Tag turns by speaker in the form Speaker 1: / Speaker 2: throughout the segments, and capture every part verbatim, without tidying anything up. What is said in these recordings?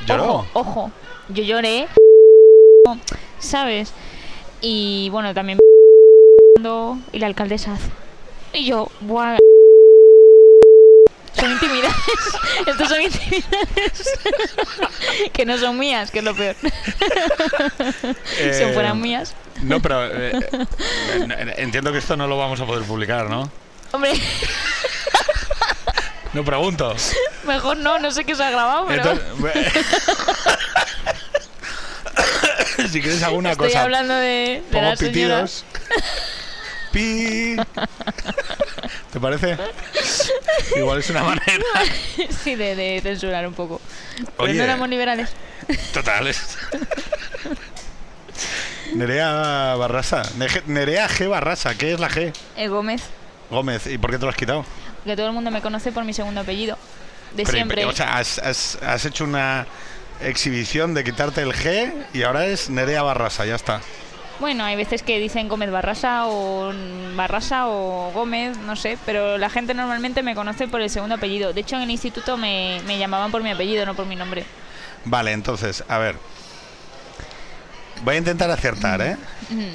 Speaker 1: ¿Lloró?
Speaker 2: Ojo, ojo. Yo lloré, ¿sabes? Y bueno, también y la alcaldesa y yo, buah. Son intimidades. Estos son intimidades que no son mías, que es lo peor. Eh, si fueran mías.
Speaker 1: No, pero eh, eh, entiendo que esto no lo vamos a poder publicar, ¿no?
Speaker 2: Hombre.
Speaker 1: No pregunto.
Speaker 2: Mejor no, no sé qué se ha grabado, pero... Entonces,
Speaker 1: si quieres alguna
Speaker 2: Estoy
Speaker 1: cosa...
Speaker 2: Estoy hablando de, de las
Speaker 1: pitidos. Pi. ¿Te parece? Igual es una manera.
Speaker 2: Sí, de, de censurar un poco. Pero
Speaker 1: Oye,
Speaker 2: no éramos liberales.
Speaker 1: Totales. Nerea Barrasa. Nerea G. Barrasa. ¿Qué es la G?
Speaker 2: El Gómez.
Speaker 1: Gómez. ¿Y por qué te lo has quitado?
Speaker 2: Porque todo el mundo me conoce por mi segundo apellido. De
Speaker 1: Pero,
Speaker 2: siempre.
Speaker 1: O sea, has, has, has hecho una exhibición de quitarte el G y ahora es Nerea Barrasa. Ya está.
Speaker 2: Bueno, hay veces que dicen Gómez Barrasa o Barrasa o Gómez, no sé, pero la gente normalmente me conoce por el segundo apellido. De hecho, en el instituto me, me llamaban por mi apellido, no por mi nombre.
Speaker 1: Vale, entonces, a ver. Voy a intentar acertar, ¿eh?
Speaker 2: Mm.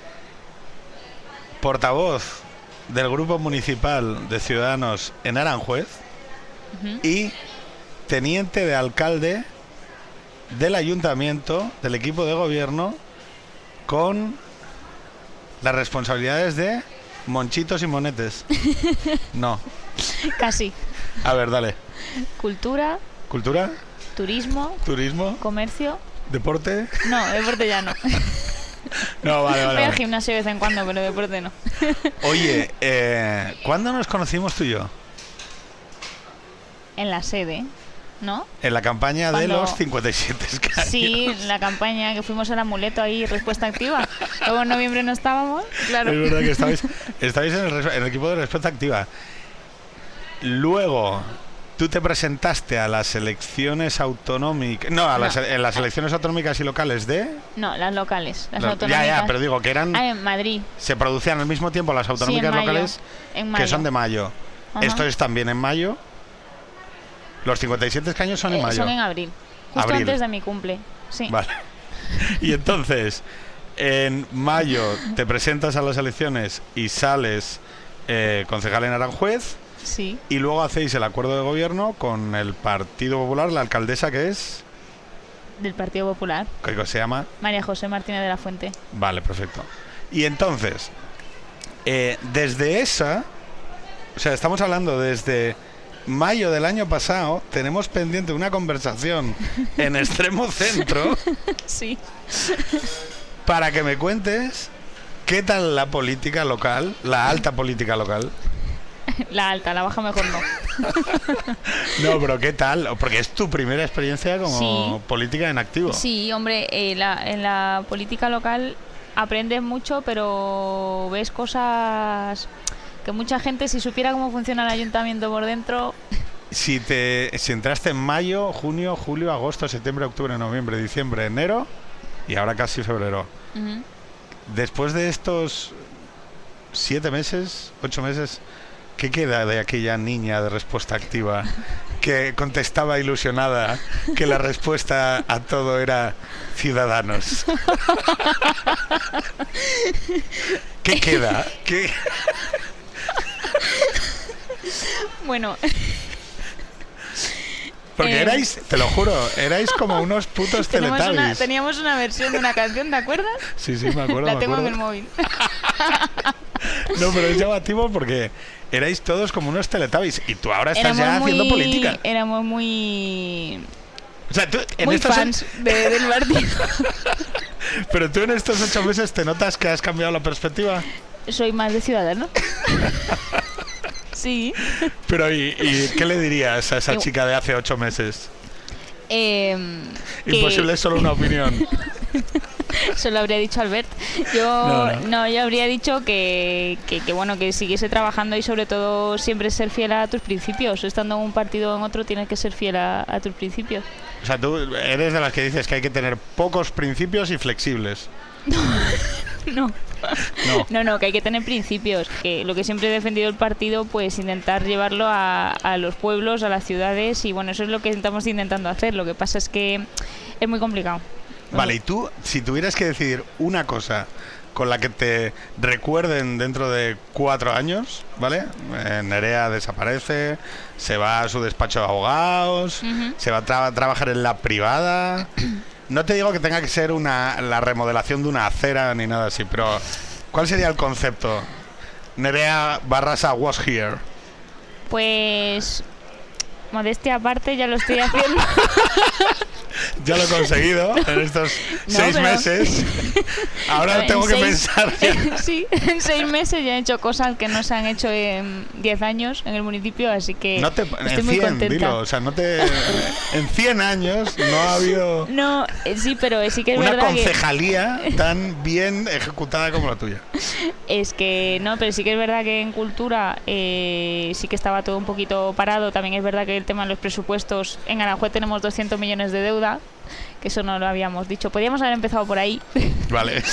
Speaker 1: Portavoz del Grupo Municipal de Ciudadanos en Aranjuez
Speaker 2: Uh-huh.
Speaker 1: y teniente de alcalde del ayuntamiento, del equipo de gobierno, con las responsabilidades de Monchitos y Monetes. No.
Speaker 2: Casi.
Speaker 1: A ver, dale.
Speaker 2: Cultura.
Speaker 1: Cultura.
Speaker 2: Turismo.
Speaker 1: Turismo.
Speaker 2: Comercio.
Speaker 1: Deporte.
Speaker 2: No, deporte ya no.
Speaker 1: No, vale, vale.
Speaker 2: Voy
Speaker 1: vale.
Speaker 2: al gimnasio de vez en cuando, pero deporte no.
Speaker 1: Oye, eh, ¿cuándo nos conocimos tú y yo?
Speaker 2: En la sede, ¿no?
Speaker 1: En la campaña
Speaker 2: Cuando...
Speaker 1: de los cincuenta y siete escaños.
Speaker 2: Sí, la campaña que fuimos al amuleto ahí, respuesta activa. Luego en noviembre no estábamos, claro.
Speaker 1: Es verdad que estabais, estabais en, el, en el equipo de respuesta activa. Luego, tú te presentaste a las elecciones autonómicas... No, a las,
Speaker 2: No.
Speaker 1: en las elecciones autonómicas y locales de...
Speaker 2: No, las locales, las
Speaker 1: La-
Speaker 2: autonómicas.
Speaker 1: Ya, ya, pero digo que eran...
Speaker 2: Ah, en Madrid.
Speaker 1: Se producían al mismo tiempo las autonómicas
Speaker 2: Sí, en mayo.
Speaker 1: locales,
Speaker 2: En mayo.
Speaker 1: que son de mayo.
Speaker 2: Ajá.
Speaker 1: Esto es también en mayo. Los cincuenta y siete escaños son en
Speaker 2: Eh,
Speaker 1: mayo.
Speaker 2: Son en abril. Justo
Speaker 1: Abril.
Speaker 2: antes de mi cumple. Sí.
Speaker 1: Vale. Y entonces, en mayo te presentas a las elecciones y sales eh, concejal en Aranjuez,
Speaker 2: Sí.
Speaker 1: y luego hacéis el acuerdo de gobierno con el Partido Popular, la alcaldesa que es...
Speaker 2: Del Partido Popular.
Speaker 1: ¿Qué se llama?
Speaker 2: María José Martínez de la Fuente.
Speaker 1: Vale, perfecto. Y entonces, eh, desde esa... O sea, estamos hablando desde... mayo del año pasado, tenemos pendiente una conversación en Extremo Centro
Speaker 2: Sí.
Speaker 1: para que me cuentes qué tal la política local, la alta política local.
Speaker 2: La alta, la baja mejor no.
Speaker 1: No, pero qué tal, porque es tu primera experiencia como
Speaker 2: Sí.
Speaker 1: política en activo.
Speaker 2: Sí, hombre, eh, la, en la política local aprendes mucho, pero ves cosas que mucha gente, si supiera cómo funciona el ayuntamiento por dentro...
Speaker 1: Si te si entraste en mayo, junio, julio, agosto, septiembre, octubre, noviembre, diciembre, enero y ahora casi febrero.
Speaker 2: Uh-huh.
Speaker 1: Después de estos siete meses, ocho meses, ¿qué queda de aquella niña de respuesta activa que contestaba ilusionada que la respuesta a todo era Ciudadanos? ¿Qué queda? ¿Qué?
Speaker 2: Bueno...
Speaker 1: Porque
Speaker 2: Eh.
Speaker 1: erais, te lo juro, erais como unos putos
Speaker 2: Tenemos una,
Speaker 1: teletubbies.
Speaker 2: teníamos una versión de una canción, ¿te acuerdas?
Speaker 1: Sí, sí, me acuerdo,
Speaker 2: La
Speaker 1: me
Speaker 2: tengo en
Speaker 1: acuerdo.
Speaker 2: el móvil.
Speaker 1: No, pero es llamativo porque erais todos como unos teletubbies y tú ahora estás
Speaker 2: Éramos
Speaker 1: ya haciendo
Speaker 2: muy-
Speaker 1: política.
Speaker 2: Éramos muy...
Speaker 1: O sea, tú en
Speaker 2: muy
Speaker 1: estos
Speaker 2: fans de, del partido.
Speaker 1: Pero tú en estos ocho meses te notas que has cambiado la perspectiva.
Speaker 2: Soy más de Ciudadano. Sí.
Speaker 1: Pero ¿y, y qué le dirías a esa
Speaker 2: Yo-
Speaker 1: chica de hace ocho meses?
Speaker 2: Eh, que-
Speaker 1: Imposible, es solo una opinión.
Speaker 2: Eso lo habría dicho Albert. Yo
Speaker 1: No,
Speaker 2: no,
Speaker 1: no.
Speaker 2: yo habría dicho que, que, que bueno, que siguiese trabajando y sobre todo siempre ser fiel a tus principios. Estando en un partido o en otro tienes que ser fiel a, a tus principios.
Speaker 1: O sea, tú eres de las que dices que hay que tener pocos principios y flexibles.
Speaker 2: No.
Speaker 1: No.
Speaker 2: No, no, que hay que tener principios. Que lo que siempre he defendido el partido, pues intentar llevarlo a, a los pueblos, a las ciudades, y bueno, eso es lo que estamos intentando hacer. Lo que pasa es que es muy complicado.
Speaker 1: Vale, y tú, si tuvieras que decidir una cosa con la que te recuerden dentro de cuatro años, ¿vale? Eh, Nerea desaparece, se va a su despacho de abogados, uh-huh. se va a tra- trabajar en la privada. No te digo que tenga que ser una, la remodelación de una acera ni nada así, pero ¿cuál sería el concepto? Nerea Barrasa was here.
Speaker 2: Pues, modestia aparte, ya lo estoy haciendo.
Speaker 1: Ya lo he conseguido en estos no, seis pero... meses. Ahora tengo que seis, pensar.
Speaker 2: En, sí, en seis meses ya he hecho cosas que no se han hecho en diez años en el municipio, así que
Speaker 1: no te,
Speaker 2: estoy
Speaker 1: en
Speaker 2: muy
Speaker 1: cien,
Speaker 2: contenta.
Speaker 1: Dilo, o sea, no te, en cien años no ha habido.
Speaker 2: No, sí, pero sí que es
Speaker 1: una
Speaker 2: verdad
Speaker 1: concejalía
Speaker 2: que...
Speaker 1: tan bien ejecutada como la tuya.
Speaker 2: Es que no, pero sí que es verdad que en cultura eh, sí que estaba todo un poquito parado. También es verdad que el tema de los presupuestos, en Aranjuez tenemos doscientos millones de deuda, que eso no lo habíamos dicho. Podríamos haber empezado por ahí.
Speaker 1: Vale.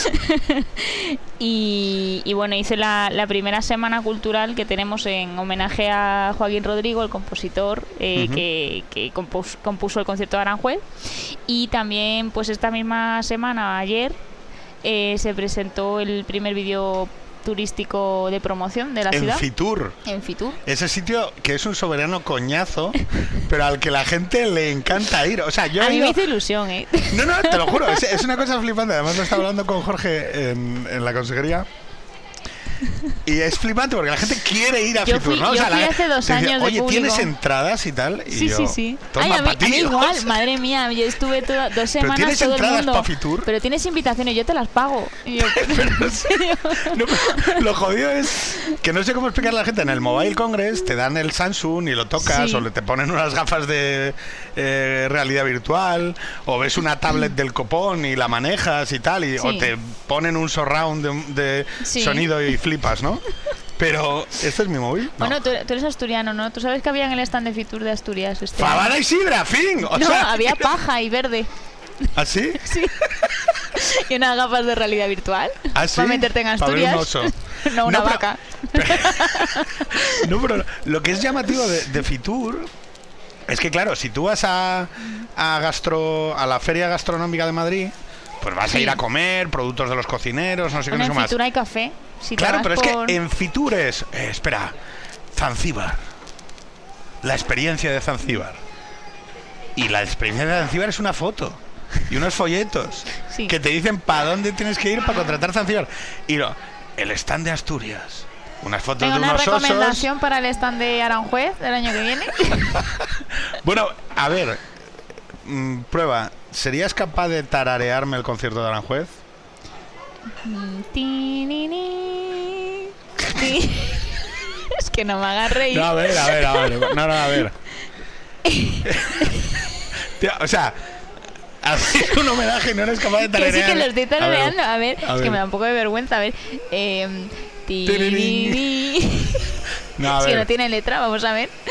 Speaker 2: y, y bueno, hice la, la primera semana cultural que tenemos en homenaje a Joaquín Rodrigo, el compositor eh, uh-huh. que, que compus, compuso el concierto de Aranjuez. Y también, pues esta misma semana, ayer, eh, se presentó el primer vídeo turístico de promoción de la
Speaker 1: en
Speaker 2: ciudad.
Speaker 1: Fitur.
Speaker 2: En Fitur.
Speaker 1: Ese sitio que es un soberano coñazo, pero al que la gente le encanta ir. O sea, yo
Speaker 2: a mí
Speaker 1: ido...
Speaker 2: me hizo ilusión, ¿eh?
Speaker 1: No, no, te lo juro, es, es una cosa flipante. Además lo estaba hablando con Jorge en, en la consejería. Y es flipante porque la gente quiere ir a
Speaker 2: yo
Speaker 1: Fitur,
Speaker 2: fui,
Speaker 1: ¿no? O
Speaker 2: yo
Speaker 1: sea,
Speaker 2: fui
Speaker 1: la,
Speaker 2: hace dos
Speaker 1: decía,
Speaker 2: años de
Speaker 1: oye,
Speaker 2: público.
Speaker 1: ¿tienes entradas y tal? Y
Speaker 2: sí,
Speaker 1: yo,
Speaker 2: sí, sí.
Speaker 1: Toma,
Speaker 2: Ay, a, mí, a mí igual,
Speaker 1: o sea,
Speaker 2: madre mía, yo estuve toda, dos semanas
Speaker 1: ¿pero tienes
Speaker 2: todo
Speaker 1: entradas
Speaker 2: el mundo.
Speaker 1: para Fitur?
Speaker 2: Pero tienes invitaciones, yo te las pago. Y yo,
Speaker 1: pero, ¿en serio? No, pero lo jodido es que no sé cómo explicarle a la gente. En el Mobile Congress te dan el Samsung y lo tocas, sí. o le te ponen unas gafas de eh, realidad virtual, o ves una tablet del copón y la manejas y tal, y, sí. o te ponen un surround de, de sí. sonido y flipas, ¿no? Pero, ¿este es mi móvil? No.
Speaker 2: Bueno, tú, tú eres asturiano, ¿no? Tú sabes que había en el stand de Fitur de Asturias. Este
Speaker 1: ¡Fabada y sidra, fin! O
Speaker 2: no,
Speaker 1: sea,
Speaker 2: había paja y verde.
Speaker 1: ¿Ah, sí?
Speaker 2: Sí. Y unas gafas de realidad virtual.
Speaker 1: ¿Ah, sí?
Speaker 2: Para meterte en Asturias.
Speaker 1: Para ver un oso.
Speaker 2: No, una
Speaker 1: no,
Speaker 2: vaca.
Speaker 1: Pero, no, pero lo que es llamativo de, de Fitur es que, claro, si tú vas a, a, gastro, a la Feria Gastronómica de Madrid, pues vas sí. a ir a comer, productos de los cocineros, no sé
Speaker 2: bueno,
Speaker 1: qué, no sé
Speaker 2: en
Speaker 1: más.
Speaker 2: Fitur hay café. Si
Speaker 1: claro, pero
Speaker 2: por...
Speaker 1: es que en Fitur es... Eh, espera, Zanzíbar. La experiencia de Zanzíbar. Y la experiencia de Zanzíbar es una foto y unos folletos sí. que te dicen para dónde tienes que ir para contratar Zanzíbar. Y no, el stand de Asturias. Unas fotos
Speaker 2: Tengo
Speaker 1: de unos
Speaker 2: osos. ¿Una recomendación
Speaker 1: osos.
Speaker 2: para el stand de Aranjuez del año que viene?
Speaker 1: Bueno, a ver, mmm, prueba. ¿Serías capaz de tararearme el concierto de Aranjuez?
Speaker 2: Es que no me hagas reír.
Speaker 1: No, a ver, a ver, a ver. No, no, a ver. Tío, o sea, haces un homenaje y no eres capaz de tararear.
Speaker 2: Que sí que lo estoy tarareando. A ver,
Speaker 1: a ver,
Speaker 2: es
Speaker 1: ver.
Speaker 2: que me da un poco de vergüenza. A ver. Eh,
Speaker 1: no, a
Speaker 2: es
Speaker 1: ver.
Speaker 2: que no tiene letra, vamos a ver.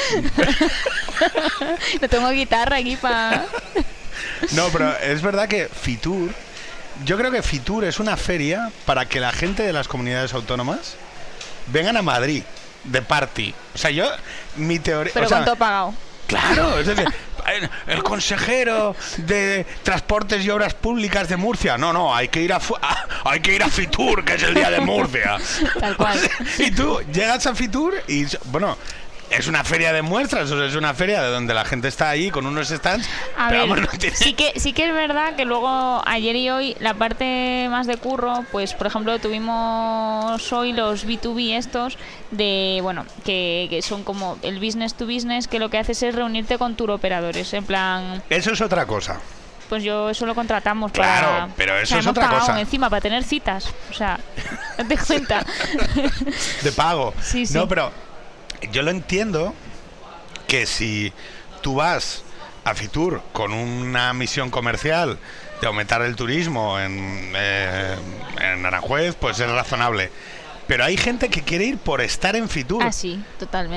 Speaker 2: No tengo guitarra aquí para...
Speaker 1: No, pero es verdad que Fitur... Yo creo que Fitur es una feria para que la gente de las comunidades autónomas vengan a Madrid de party. O sea, yo... Mi teoría...
Speaker 2: Pero
Speaker 1: o sea,
Speaker 2: ¿cuánto he pagado?
Speaker 1: Claro, es decir... El consejero de Transportes y Obras Públicas de Murcia. No, no, hay que ir a, a hay que ir a Fitur, que es el día de Murcia.
Speaker 2: Tal cual.
Speaker 1: Y tú llegas a Fitur y, bueno, es una feria de muestras, o sea, es una feria de donde la gente está ahí con unos stands.
Speaker 2: A
Speaker 1: pero
Speaker 2: ver,
Speaker 1: vamos, no tiene...
Speaker 2: sí que sí que es verdad que luego ayer y hoy la parte más de curro, pues por ejemplo tuvimos hoy los B dos B estos de, bueno, que, que son como el business to business, que lo que haces es reunirte con tour operadores, en plan...
Speaker 1: Eso es otra cosa.
Speaker 2: Pues yo eso lo contratamos
Speaker 1: claro,
Speaker 2: para...
Speaker 1: Claro, pero eso
Speaker 2: o sea,
Speaker 1: es
Speaker 2: hemos
Speaker 1: otra
Speaker 2: pagado
Speaker 1: cosa.
Speaker 2: encima para tener citas, o sea, date cuenta.
Speaker 1: De pago.
Speaker 2: Sí, sí.
Speaker 1: No, pero yo lo entiendo que si tú vas a Fitur con una misión comercial de aumentar el turismo en, eh, en Aranjuez, pues es razonable. Pero hay gente que quiere ir por estar en Fitur.
Speaker 2: Ah, sí, totalmente.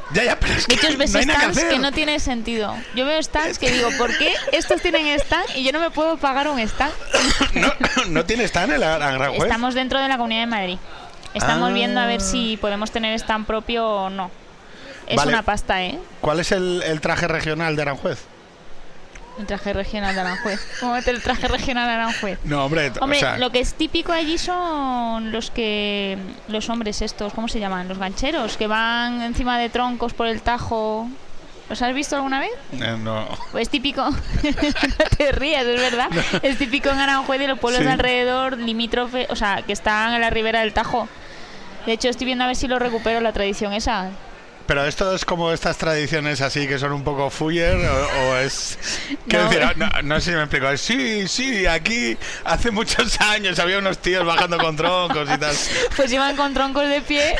Speaker 1: Ya, ya, pero es
Speaker 2: De
Speaker 1: que
Speaker 2: hecho, ves
Speaker 1: no hay nada que
Speaker 2: stands
Speaker 1: hacer.
Speaker 2: que no tienen sentido. Yo veo stands que digo, ¿por qué estos tienen stand y yo no me puedo pagar un stand?
Speaker 1: no, no tiene stand en la Aranjuez.
Speaker 2: Estamos dentro de la Comunidad de Madrid. Estamos
Speaker 1: Ah.
Speaker 2: viendo a ver si podemos tener stand propio o no. Es
Speaker 1: Vale.
Speaker 2: una pasta, ¿eh?
Speaker 1: ¿Cuál es el, el traje regional de Aranjuez?
Speaker 2: El traje regional de Aranjuez. ¿Cómo meter el traje regional de Aranjuez?
Speaker 1: No, hombre,
Speaker 2: Hombre,
Speaker 1: o sea,
Speaker 2: lo que es típico allí son los que... Los hombres estos, ¿cómo se llaman? Los gancheros, que van encima de troncos por el Tajo. ¿Los has visto alguna vez?
Speaker 1: eh, no.
Speaker 2: Pues típico... No te rías, es verdad. Es típico en Aranjuez y los pueblos
Speaker 1: Sí.
Speaker 2: de alrededor, limítrofe... O sea, que están en la ribera del Tajo. De hecho, estoy viendo a ver si lo recupero, la tradición esa.
Speaker 1: Pero esto es como estas tradiciones así que son un poco fuller o, o es... Quiero
Speaker 2: No.
Speaker 1: decir, no, no sé si me explico. Sí, sí, aquí hace muchos años había unos tíos bajando con troncos y tal.
Speaker 2: Pues iban con troncos de pie.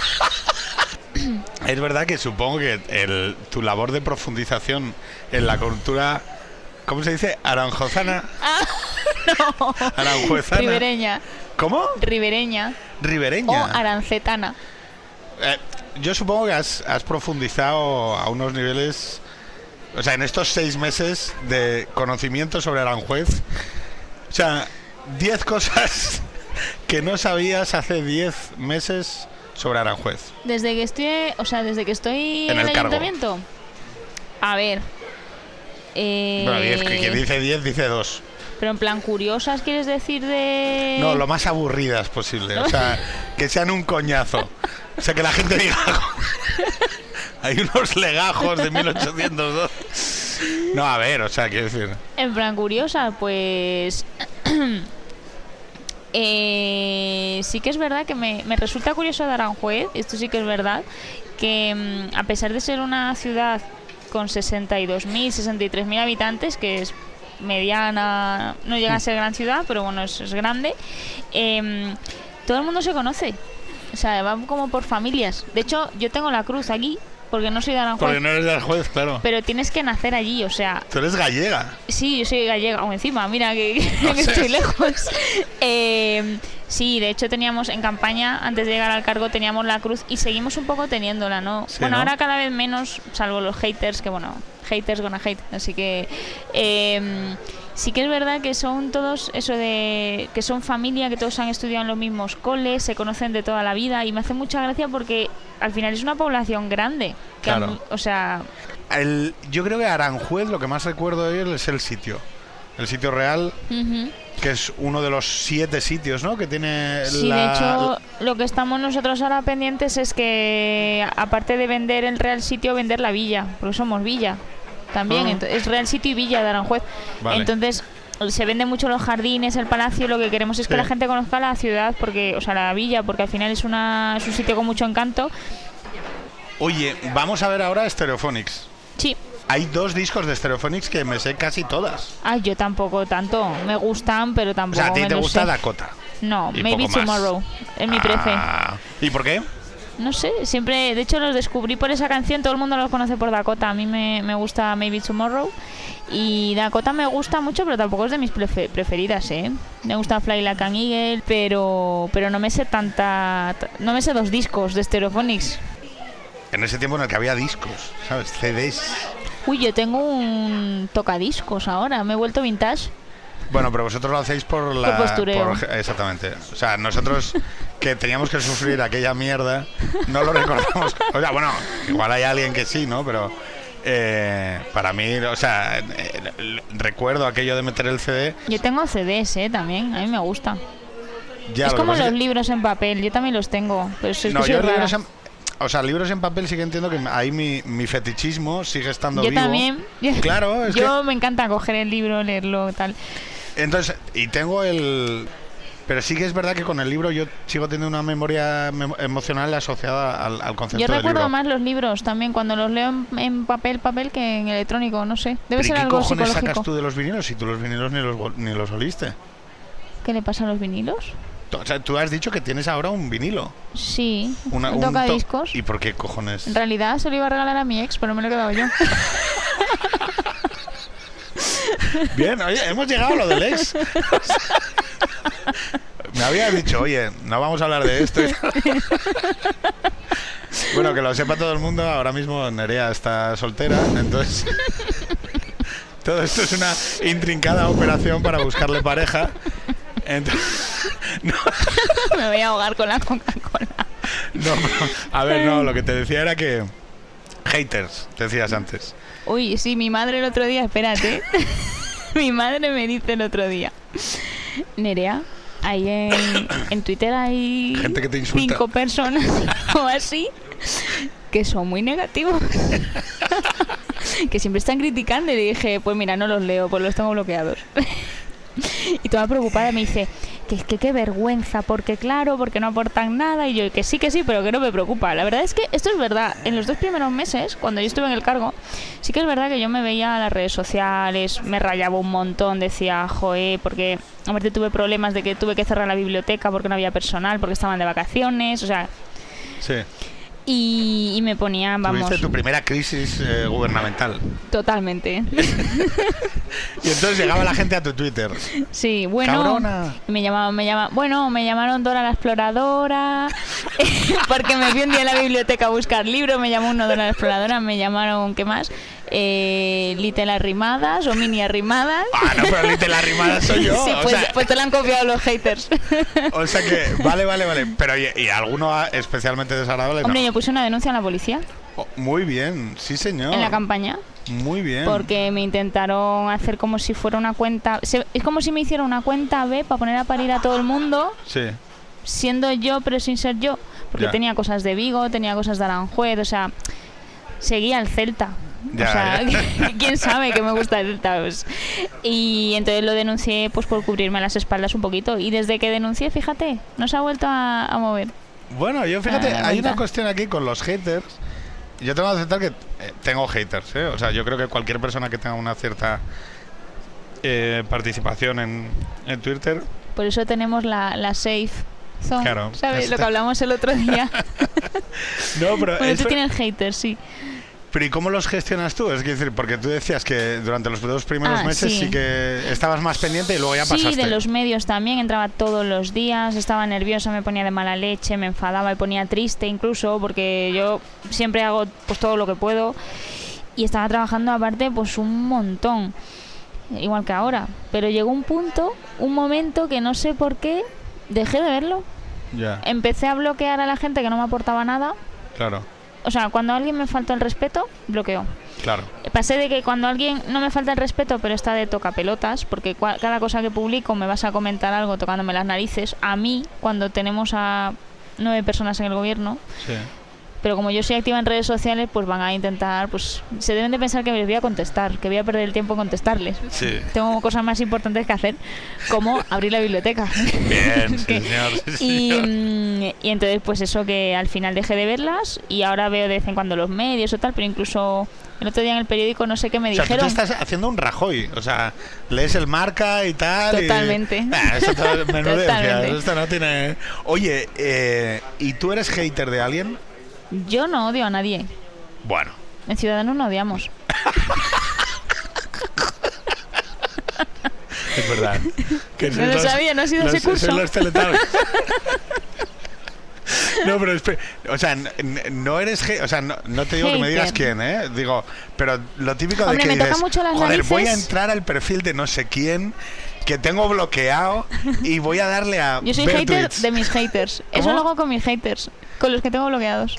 Speaker 1: Es verdad que supongo que el, tu labor de profundización en la cultura, ¿cómo se dice? Aranjozana.
Speaker 2: Ah, no.
Speaker 1: Aranjuezana.
Speaker 2: Ribereña.
Speaker 1: ¿Cómo?
Speaker 2: Ribereña.
Speaker 1: Ribereña.
Speaker 2: O arancetana.
Speaker 1: Eh, yo supongo que has, has profundizado a unos niveles, o sea, en estos seis meses de conocimiento sobre Aranjuez, o sea, diez cosas que no sabías hace diez meses sobre Aranjuez.
Speaker 2: Desde que estoy, o sea, desde que estoy
Speaker 1: En
Speaker 2: en,
Speaker 1: el
Speaker 2: el,
Speaker 1: cargo.
Speaker 2: ayuntamiento. A ver. Eh,
Speaker 1: Bueno, diez, que quien dice diez dice dos.
Speaker 2: Pero en plan curiosas, ¿quieres decir de...?
Speaker 1: No, lo más aburridas posible, o sea, que sean un coñazo. O sea, que la gente diga, hay unos legajos de mil ochocientos dos. No, a ver, o sea, quiero decir...
Speaker 2: En plan curiosa, pues... eh, sí que es verdad que me, me resulta curioso de Aranjuez, esto sí que es verdad, que mm, a pesar de ser una ciudad con sesenta y dos mil, sesenta y tres mil habitantes, que es mediana, no llega a ser gran ciudad, pero bueno, es, es grande, eh, todo el mundo se conoce. O sea, van como por familias. De hecho, yo tengo la cruz aquí, porque no soy de Aranjuez.
Speaker 1: Porque no eres de Aranjuez, claro.
Speaker 2: Pero tienes que nacer allí, o sea...
Speaker 1: Tú eres gallega.
Speaker 2: Sí, yo soy gallega, o encima, mira que,
Speaker 1: No
Speaker 2: que
Speaker 1: sé.
Speaker 2: estoy lejos. Eh, sí, de hecho teníamos en campaña, antes de llegar al cargo, teníamos la cruz y seguimos un poco teniéndola, ¿no?
Speaker 1: Sí,
Speaker 2: bueno,
Speaker 1: ¿no?
Speaker 2: ahora cada vez menos, salvo los haters, que bueno, haters gonna hate, así que... Eh, sí que es verdad que son todos, eso de... que son familia, que todos han estudiado en los mismos coles, se conocen de toda la vida y me hace mucha gracia porque al final es una población grande. Que
Speaker 1: Claro.
Speaker 2: han- o sea...
Speaker 1: El, yo creo que Aranjuez, lo que más recuerdo de él es el sitio. El sitio real,
Speaker 2: ujú.
Speaker 1: que es uno de los siete sitios, ¿no? Que tiene
Speaker 2: Sí,
Speaker 1: la...
Speaker 2: de hecho, lo que estamos nosotros ahora pendientes es que, aparte de vender el Real Sitio, vender la villa, porque somos villa también.
Speaker 1: Ah.
Speaker 2: ento- es Real Sitio y Villa de Aranjuez.
Speaker 1: Vale.
Speaker 2: Entonces, se venden mucho los jardines, el palacio. Lo que queremos es que
Speaker 1: Sí.
Speaker 2: la gente conozca la ciudad, porque, o sea, la villa, porque al final es, una, es un sitio con mucho encanto.
Speaker 1: Oye, vamos a ver ahora Stereophonics.
Speaker 2: Sí.
Speaker 1: Hay dos discos de Stereophonics que me sé casi todas.
Speaker 2: Ay, yo tampoco tanto. Me gustan, pero
Speaker 1: O
Speaker 2: tampoco
Speaker 1: sea, a ti
Speaker 2: me
Speaker 1: te
Speaker 2: los
Speaker 1: gusta
Speaker 2: sé.
Speaker 1: Dakota.
Speaker 2: No,
Speaker 1: y
Speaker 2: Maybe
Speaker 1: poco más.
Speaker 2: Tomorrow. Es mi prefe.
Speaker 1: Ah, ¿y por qué?
Speaker 2: No sé, siempre, de hecho los descubrí por esa canción, todo el mundo los conoce por Dakota, a mí me, me gusta Maybe Tomorrow y Dakota me gusta mucho, pero tampoco es de mis prefe- preferidas, ¿eh? Me gusta Fly Like an Eagle, pero, pero no me sé tanta, t- no me sé dos discos de Stereophonics.
Speaker 1: En ese tiempo en el que había discos, ¿sabes? C Ds.
Speaker 2: Uy, yo tengo un tocadiscos ahora, me he vuelto vintage.
Speaker 1: Bueno, pero vosotros lo hacéis por la...
Speaker 2: Por postureo.
Speaker 1: por- exactamente. O sea, nosotros que teníamos que sufrir aquella mierda, no lo recordamos. O sea, bueno, igual hay alguien que sí, ¿no? Pero eh, para mí, o sea, eh, recuerdo aquello de meter el C D.
Speaker 2: Yo tengo C Ds, ¿eh? También, a mí me gusta.
Speaker 1: Ya,
Speaker 2: es
Speaker 1: lo que
Speaker 2: como
Speaker 1: pasa
Speaker 2: los
Speaker 1: es que-
Speaker 2: libros en papel, yo también los tengo, pero es, es
Speaker 1: No,
Speaker 2: que soy
Speaker 1: yo
Speaker 2: rara.
Speaker 1: libros en, o sea, libros en papel sí que entiendo que ahí mi, mi fetichismo sigue estando
Speaker 2: Yo
Speaker 1: vivo.
Speaker 2: también.
Speaker 1: Claro, es
Speaker 2: Yo me encanta coger el libro, leerlo, tal.
Speaker 1: que... Entonces, y tengo el... Pero sí que es verdad que con el libro yo sigo teniendo una memoria mem- emocional asociada al, al concepto
Speaker 2: Yo
Speaker 1: del
Speaker 2: recuerdo
Speaker 1: libro.
Speaker 2: más los libros también cuando los leo en, en papel, papel que en electrónico, no sé. Debe
Speaker 1: ¿Pero y
Speaker 2: ser
Speaker 1: qué
Speaker 2: algo
Speaker 1: cojones
Speaker 2: psicológico.
Speaker 1: sacas tú de los vinilos si tú los vinilos ni los, vol- ni los oliste?
Speaker 2: ¿Qué le pasa a los vinilos?
Speaker 1: Tú- O sea, tú has dicho que tienes ahora un vinilo.
Speaker 2: Sí,
Speaker 1: Una,
Speaker 2: un
Speaker 1: un to-
Speaker 2: tocadiscos.
Speaker 1: ¿Y por qué cojones?
Speaker 2: En realidad se lo iba a regalar a mi ex, pero me lo he quedado yo.
Speaker 1: Bien, oye, hemos llegado a lo del ex. Me había dicho, oye, no vamos a hablar de esto. Bueno, que lo sepa todo el mundo, ahora mismo Nerea está soltera, entonces todo esto es una intrincada operación para buscarle pareja. Entonces, no.
Speaker 2: Me voy a ahogar con la Coca-Cola.
Speaker 1: No, a ver, no, lo que te decía era que haters, te decías antes.
Speaker 2: Uy, sí, mi madre el otro día, espérate. Mi madre me dice el otro día, Nerea, ahí en, en Twitter hay
Speaker 1: gente que te insulta.
Speaker 2: Cinco personas o así que son muy negativos. Que siempre están criticando. Y le dije, pues mira, no los leo, pues los tengo bloqueados. Y toda preocupada me dice que es que qué vergüenza, porque claro, porque no aportan nada. Y yo, que sí, que sí, pero que no me preocupa. La verdad es que esto es verdad. En los dos primeros meses, cuando yo estuve en el cargo, sí que es verdad que yo me veía en las redes sociales, me rayaba un montón, decía, joe, porque aparte tuve problemas de que tuve que cerrar la biblioteca porque no había personal, porque estaban de vacaciones, o sea...
Speaker 1: Sí.
Speaker 2: Y, y me ponía, vamos...
Speaker 1: Tuviste tu primera crisis eh, gubernamental.
Speaker 2: Totalmente.
Speaker 1: Y entonces llegaba la gente a tu Twitter.
Speaker 2: Sí, bueno...
Speaker 1: ¡Cabrona!
Speaker 2: Me llamaban, me llamaban... Bueno, me llamaron Dora la Exploradora, porque me fui un día a la biblioteca a buscar libros, me llamó uno Dora la Exploradora, me llamaron, ¿qué más? Eh, Little Arrimadas o Mini Arrimadas.
Speaker 1: Ah, no, pero Little Arrimadas soy yo.
Speaker 2: Sí,
Speaker 1: o
Speaker 2: pues,
Speaker 1: sea,
Speaker 2: pues te lo han copiado los haters.
Speaker 1: O sea que, vale, vale, vale. Pero ¿y, y alguno especialmente desagradable?
Speaker 2: Hombre,
Speaker 1: no.
Speaker 2: yo puse una denuncia a la policía.
Speaker 1: Oh, muy bien, sí señor.
Speaker 2: En la campaña.
Speaker 1: Muy bien.
Speaker 2: Porque me intentaron hacer como si fuera una cuenta... Se, es como si me hiciera una cuenta B para poner a parir a todo el mundo.
Speaker 1: Sí.
Speaker 2: Siendo yo, pero sin ser yo. Porque
Speaker 1: Ya.
Speaker 2: tenía cosas de Vigo, tenía cosas de Aranjuez, o sea... Seguía el Celta.
Speaker 1: Ya,
Speaker 2: o sea,
Speaker 1: ya.
Speaker 2: quién sabe que me gusta el Celta. Pues. Y entonces lo denuncié pues por cubrirme las espaldas un poquito. Y desde que denuncié, fíjate, no se ha vuelto a, a mover.
Speaker 1: Bueno, yo fíjate,
Speaker 2: Ah,
Speaker 1: hay
Speaker 2: cuenta.
Speaker 1: una cuestión aquí con los haters. Yo tengo que aceptar que eh, tengo haters, ¿eh? O sea, yo creo que cualquier persona que tenga una cierta eh, participación en, en Twitter...
Speaker 2: Por eso tenemos la, la safe zone,
Speaker 1: Claro,
Speaker 2: ¿sabes?
Speaker 1: está.
Speaker 2: Lo que hablamos el otro día.
Speaker 1: No, pero...
Speaker 2: Bueno,
Speaker 1: eso-
Speaker 2: tú tienes haters, sí.
Speaker 1: Pero ¿y cómo los gestionas tú? Es decir, porque tú decías que durante los dos primeros
Speaker 2: Ah,
Speaker 1: meses sí.
Speaker 2: sí.
Speaker 1: que estabas más pendiente y luego ya
Speaker 2: Sí,
Speaker 1: pasaste.
Speaker 2: de los medios también, entraba todos los días, estaba nerviosa, me ponía de mala leche, me enfadaba, me ponía triste incluso, porque yo siempre hago pues todo lo que puedo y estaba trabajando aparte pues un montón, igual que ahora. Pero llegó un punto, un momento que no sé por qué, dejé de verlo.
Speaker 1: Ya,
Speaker 2: Empecé a bloquear a la gente que no me aportaba nada.
Speaker 1: claro,
Speaker 2: O sea, cuando alguien me faltó el respeto, bloqueo.
Speaker 1: claro.
Speaker 2: Pasé de que cuando alguien no me falta el respeto, pero está de tocapelotas, porque cua- cada cosa que publico me vas a comentar algo tocándome las narices, a mí, cuando tenemos a nueve personas en el gobierno,
Speaker 1: Sí.
Speaker 2: pero como yo soy activa en redes sociales, pues van a intentar, pues se deben de pensar que les voy a contestar, que voy a perder el tiempo en contestarles.
Speaker 1: Sí.
Speaker 2: Tengo cosas más importantes que hacer, como abrir la biblioteca.
Speaker 1: Bien, sí,
Speaker 2: Que-
Speaker 1: señor, sí,
Speaker 2: y,
Speaker 1: señor.
Speaker 2: mm, y entonces pues eso, que al final dejé de verlas y ahora veo de vez en cuando los medios o tal, pero incluso el otro día en el periódico no sé qué me
Speaker 1: O sea, tú te
Speaker 2: dijeron.
Speaker 1: estás haciendo un Rajoy. O sea, lees el Marca y tal. y-
Speaker 2: Totalmente.
Speaker 1: Ah, eso todo es menudencia.
Speaker 2: Totalmente.
Speaker 1: Esto no tiene... Oye, eh, ¿y tú eres hater de alguien?
Speaker 2: Yo no odio a nadie.
Speaker 1: Bueno.
Speaker 2: En Ciudadanos no odiamos.
Speaker 1: Es verdad. Que
Speaker 2: No
Speaker 1: sois
Speaker 2: lo
Speaker 1: los-
Speaker 2: sabía, no ha sido
Speaker 1: los-
Speaker 2: ese curso.
Speaker 1: sois los Teletubbies. No, pero espe- o sea, n- n- no eres, ge- o sea, no, no te digo que me digas
Speaker 2: Hater.
Speaker 1: quién, ¿eh? Digo, pero lo típico
Speaker 2: Hombre,
Speaker 1: de que
Speaker 2: me toca
Speaker 1: dices,
Speaker 2: mucho las
Speaker 1: joder, voy a
Speaker 2: narices".
Speaker 1: entrar al perfil de no sé quién que tengo bloqueado y voy a darle a
Speaker 2: Yo soy
Speaker 1: ver
Speaker 2: hater
Speaker 1: tweets.
Speaker 2: de mis haters. Eso
Speaker 1: ¿Cómo?
Speaker 2: lo hago con mis haters, con los que tengo bloqueados.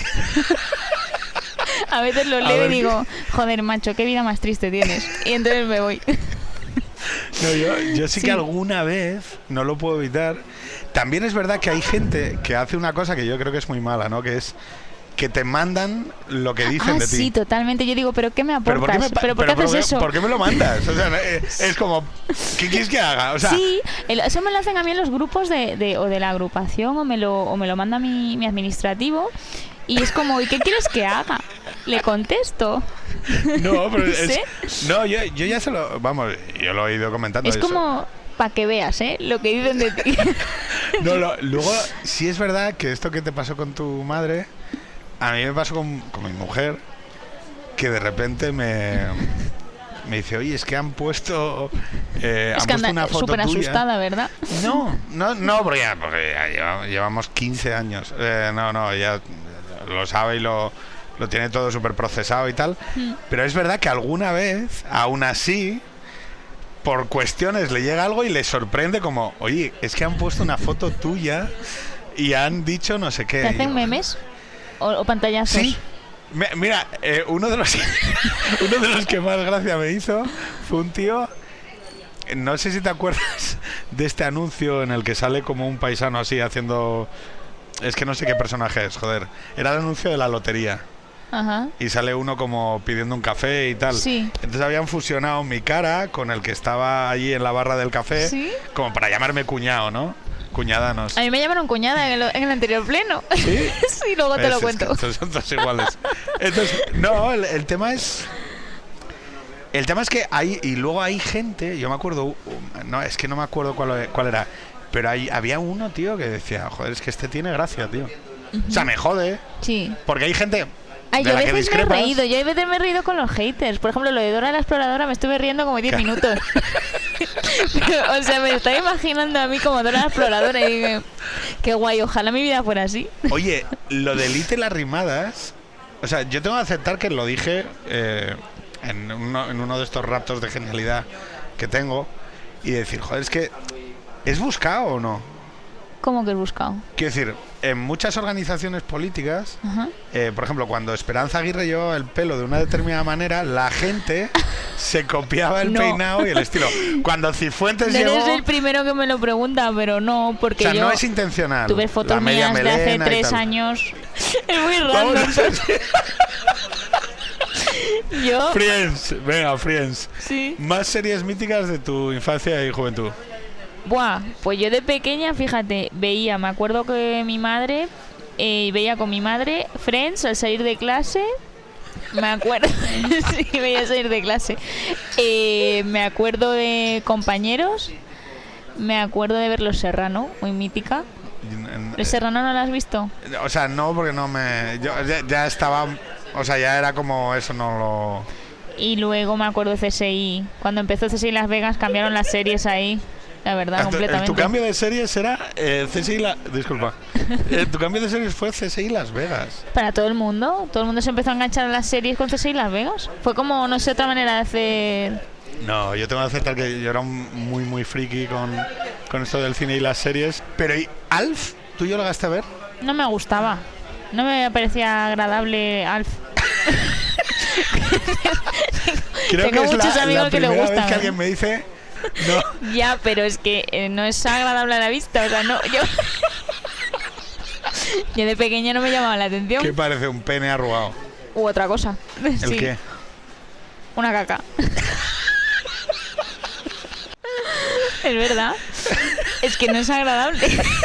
Speaker 2: A veces los
Speaker 1: A
Speaker 2: leo
Speaker 1: ver,
Speaker 2: y digo, joder, macho, qué vida más triste tienes. Y entonces me voy.
Speaker 1: No, yo, yo sí,
Speaker 2: Sí.
Speaker 1: que alguna vez, no lo puedo evitar. También es verdad que hay gente que hace una cosa que yo creo que es muy mala, ¿no? Que es que te mandan lo que dicen
Speaker 2: Ah,
Speaker 1: de ti.
Speaker 2: sí, totalmente. Yo digo, ¿pero qué me
Speaker 1: Pero
Speaker 2: aportas?
Speaker 1: ¿por qué, me, pa-
Speaker 2: ¿Pero por qué
Speaker 1: pero
Speaker 2: haces eso?
Speaker 1: ¿por qué me lo mandas? O sea, no, eh, es como, ¿qué quieres que haga? O sea,
Speaker 2: Sí, el- eso me lo hacen a mí en los grupos de, de- o de la agrupación o me lo, o me lo manda mi, mi administrativo y es como, ¿y qué quieres que haga? Le contesto.
Speaker 1: no, pero es,
Speaker 2: ¿Sí?
Speaker 1: no, yo, yo ya se lo, vamos, yo lo he ido comentando.
Speaker 2: Es
Speaker 1: eso.
Speaker 2: como para que veas, ¿eh? Lo que dicen de ti.
Speaker 1: No, lo- luego, sí es verdad que esto que te pasó con tu madre, a mí me pasó con, con mi mujer, que de repente me, me dice, oye, es que han puesto, eh,
Speaker 2: Es
Speaker 1: han
Speaker 2: que
Speaker 1: puesto
Speaker 2: anda
Speaker 1: una foto
Speaker 2: súper
Speaker 1: tuya.
Speaker 2: asustada, ¿verdad?
Speaker 1: No, no, no, porque ya, porque ya llevamos, llevamos quince años. Eh, no, no, ya lo sabe y lo, lo tiene todo súper procesado y tal.
Speaker 2: Mm.
Speaker 1: Pero es verdad que alguna vez, aún así, por cuestiones le llega algo y le sorprende como, oye, es que han puesto una foto tuya y han dicho no sé qué.
Speaker 2: ¿Te hacen
Speaker 1: Yo,
Speaker 2: memes o, o pantallazos?
Speaker 1: Sí. Me, mira, eh, uno de los uno de los que más gracia me hizo fue un tío, no sé si te acuerdas de este anuncio en el que sale como un paisano así haciendo, es que no sé qué personaje es, joder, era el anuncio de la lotería.
Speaker 2: Ajá.
Speaker 1: Y sale uno como pidiendo un café y tal.
Speaker 2: Sí.
Speaker 1: Entonces habían fusionado mi cara con el que estaba allí en la barra del café,
Speaker 2: ¿Sí?
Speaker 1: como para llamarme cuñado, ¿no? Cuñadanos.
Speaker 2: A mí me llamaron cuñada en el, en el anterior pleno.
Speaker 1: ¿Sí?
Speaker 2: Sí, luego te
Speaker 1: ¿Ves?
Speaker 2: lo
Speaker 1: Es
Speaker 2: cuento.
Speaker 1: que estos son todos iguales. Entonces, no, el, el tema es... El tema es que hay... Y luego hay gente... Yo me acuerdo... um, No, es que no me acuerdo cuál, cuál era. Pero hay, había uno, tío, que decía... Joder, es que este tiene gracia, tío. Uh-huh. O sea, me jode.
Speaker 2: Sí.
Speaker 1: Porque hay gente...
Speaker 2: Ay,
Speaker 1: de
Speaker 2: yo a
Speaker 1: la que
Speaker 2: veces me he
Speaker 1: discrepas.
Speaker 2: reído, yo a veces me he reído con los haters. Por ejemplo, lo de Dora la Exploradora me estuve riendo como diez minutos. Pero, o sea, me estaba imaginando a mí como Dora la Exploradora y digo, qué guay, ojalá mi vida fuera así.
Speaker 1: Oye, lo de Elite las rimadas... O sea, yo tengo que aceptar que lo dije eh, en, uno, en uno de estos raptos de genialidad que tengo y decir, joder, es que... ¿Es buscado o no?
Speaker 2: ¿Cómo que has buscado?
Speaker 1: Quiero decir, en muchas organizaciones políticas,
Speaker 2: Ajá.
Speaker 1: eh, por ejemplo, cuando Esperanza Aguirre llevaba el pelo de una determinada manera, la gente se copiaba el
Speaker 2: No.
Speaker 1: peinado y el estilo. Cuando Cifuentes
Speaker 2: No
Speaker 1: llegó...
Speaker 2: eres el primero que me lo pregunta, pero no, porque
Speaker 1: O sea,
Speaker 2: yo
Speaker 1: no es intencional.
Speaker 2: tuve fotos
Speaker 1: La media
Speaker 2: mías de hace
Speaker 1: melena y
Speaker 2: tres
Speaker 1: tal.
Speaker 2: años. Es muy
Speaker 1: Vamos
Speaker 2: raro.
Speaker 1: a hacer-
Speaker 2: Yo,
Speaker 1: Friends, venga, Friends.
Speaker 2: sí.
Speaker 1: Más series míticas de tu infancia y juventud.
Speaker 2: Buah, pues yo de pequeña, fíjate, veía, me acuerdo que mi madre, eh, veía con mi madre Friends al salir de clase. Me acuerdo, sí, veía salir de clase. Eh, me acuerdo de Compañeros. Me acuerdo de ver Los Serrano, muy mítica. ¿Los Serrano no lo has visto?
Speaker 1: O sea, no, porque no me... Yo ya, ya estaba... O sea, ya era como eso, no lo...
Speaker 2: Y luego me acuerdo de C S I. Cuando empezó C S I Las Vegas cambiaron las series ahí. La verdad,
Speaker 1: Tu,
Speaker 2: completamente.
Speaker 1: tu cambio de series era eh, C S I La... Disculpa. Eh, tu cambio de series fue C S I Las Vegas.
Speaker 2: Para todo el mundo. Todo el mundo se empezó a enganchar a las series con C S I Las Vegas. Fue como, no sé, otra manera de hacer...
Speaker 1: No, yo tengo que aceptar que yo era un muy, muy friki con, con esto del cine y las series. Pero, ¿y Alf? ¿Tú y yo lo llegaste a ver?
Speaker 2: No me gustaba. No me parecía agradable Alf.
Speaker 1: Creo
Speaker 2: Tengo
Speaker 1: que es
Speaker 2: muchos
Speaker 1: la,
Speaker 2: amigos
Speaker 1: la
Speaker 2: que le
Speaker 1: primera
Speaker 2: gustan,
Speaker 1: vez que
Speaker 2: ¿eh?
Speaker 1: alguien me dice... No.
Speaker 2: Ya, pero es que eh, no es agradable a la vista. O sea, no, yo... yo de pequeña no me llamaba la atención.
Speaker 1: ¿Qué parece? Un pene arrugado.
Speaker 2: U otra cosa.
Speaker 1: ¿El
Speaker 2: Sí,
Speaker 1: qué?
Speaker 2: una caca. Es verdad. Es que no es agradable.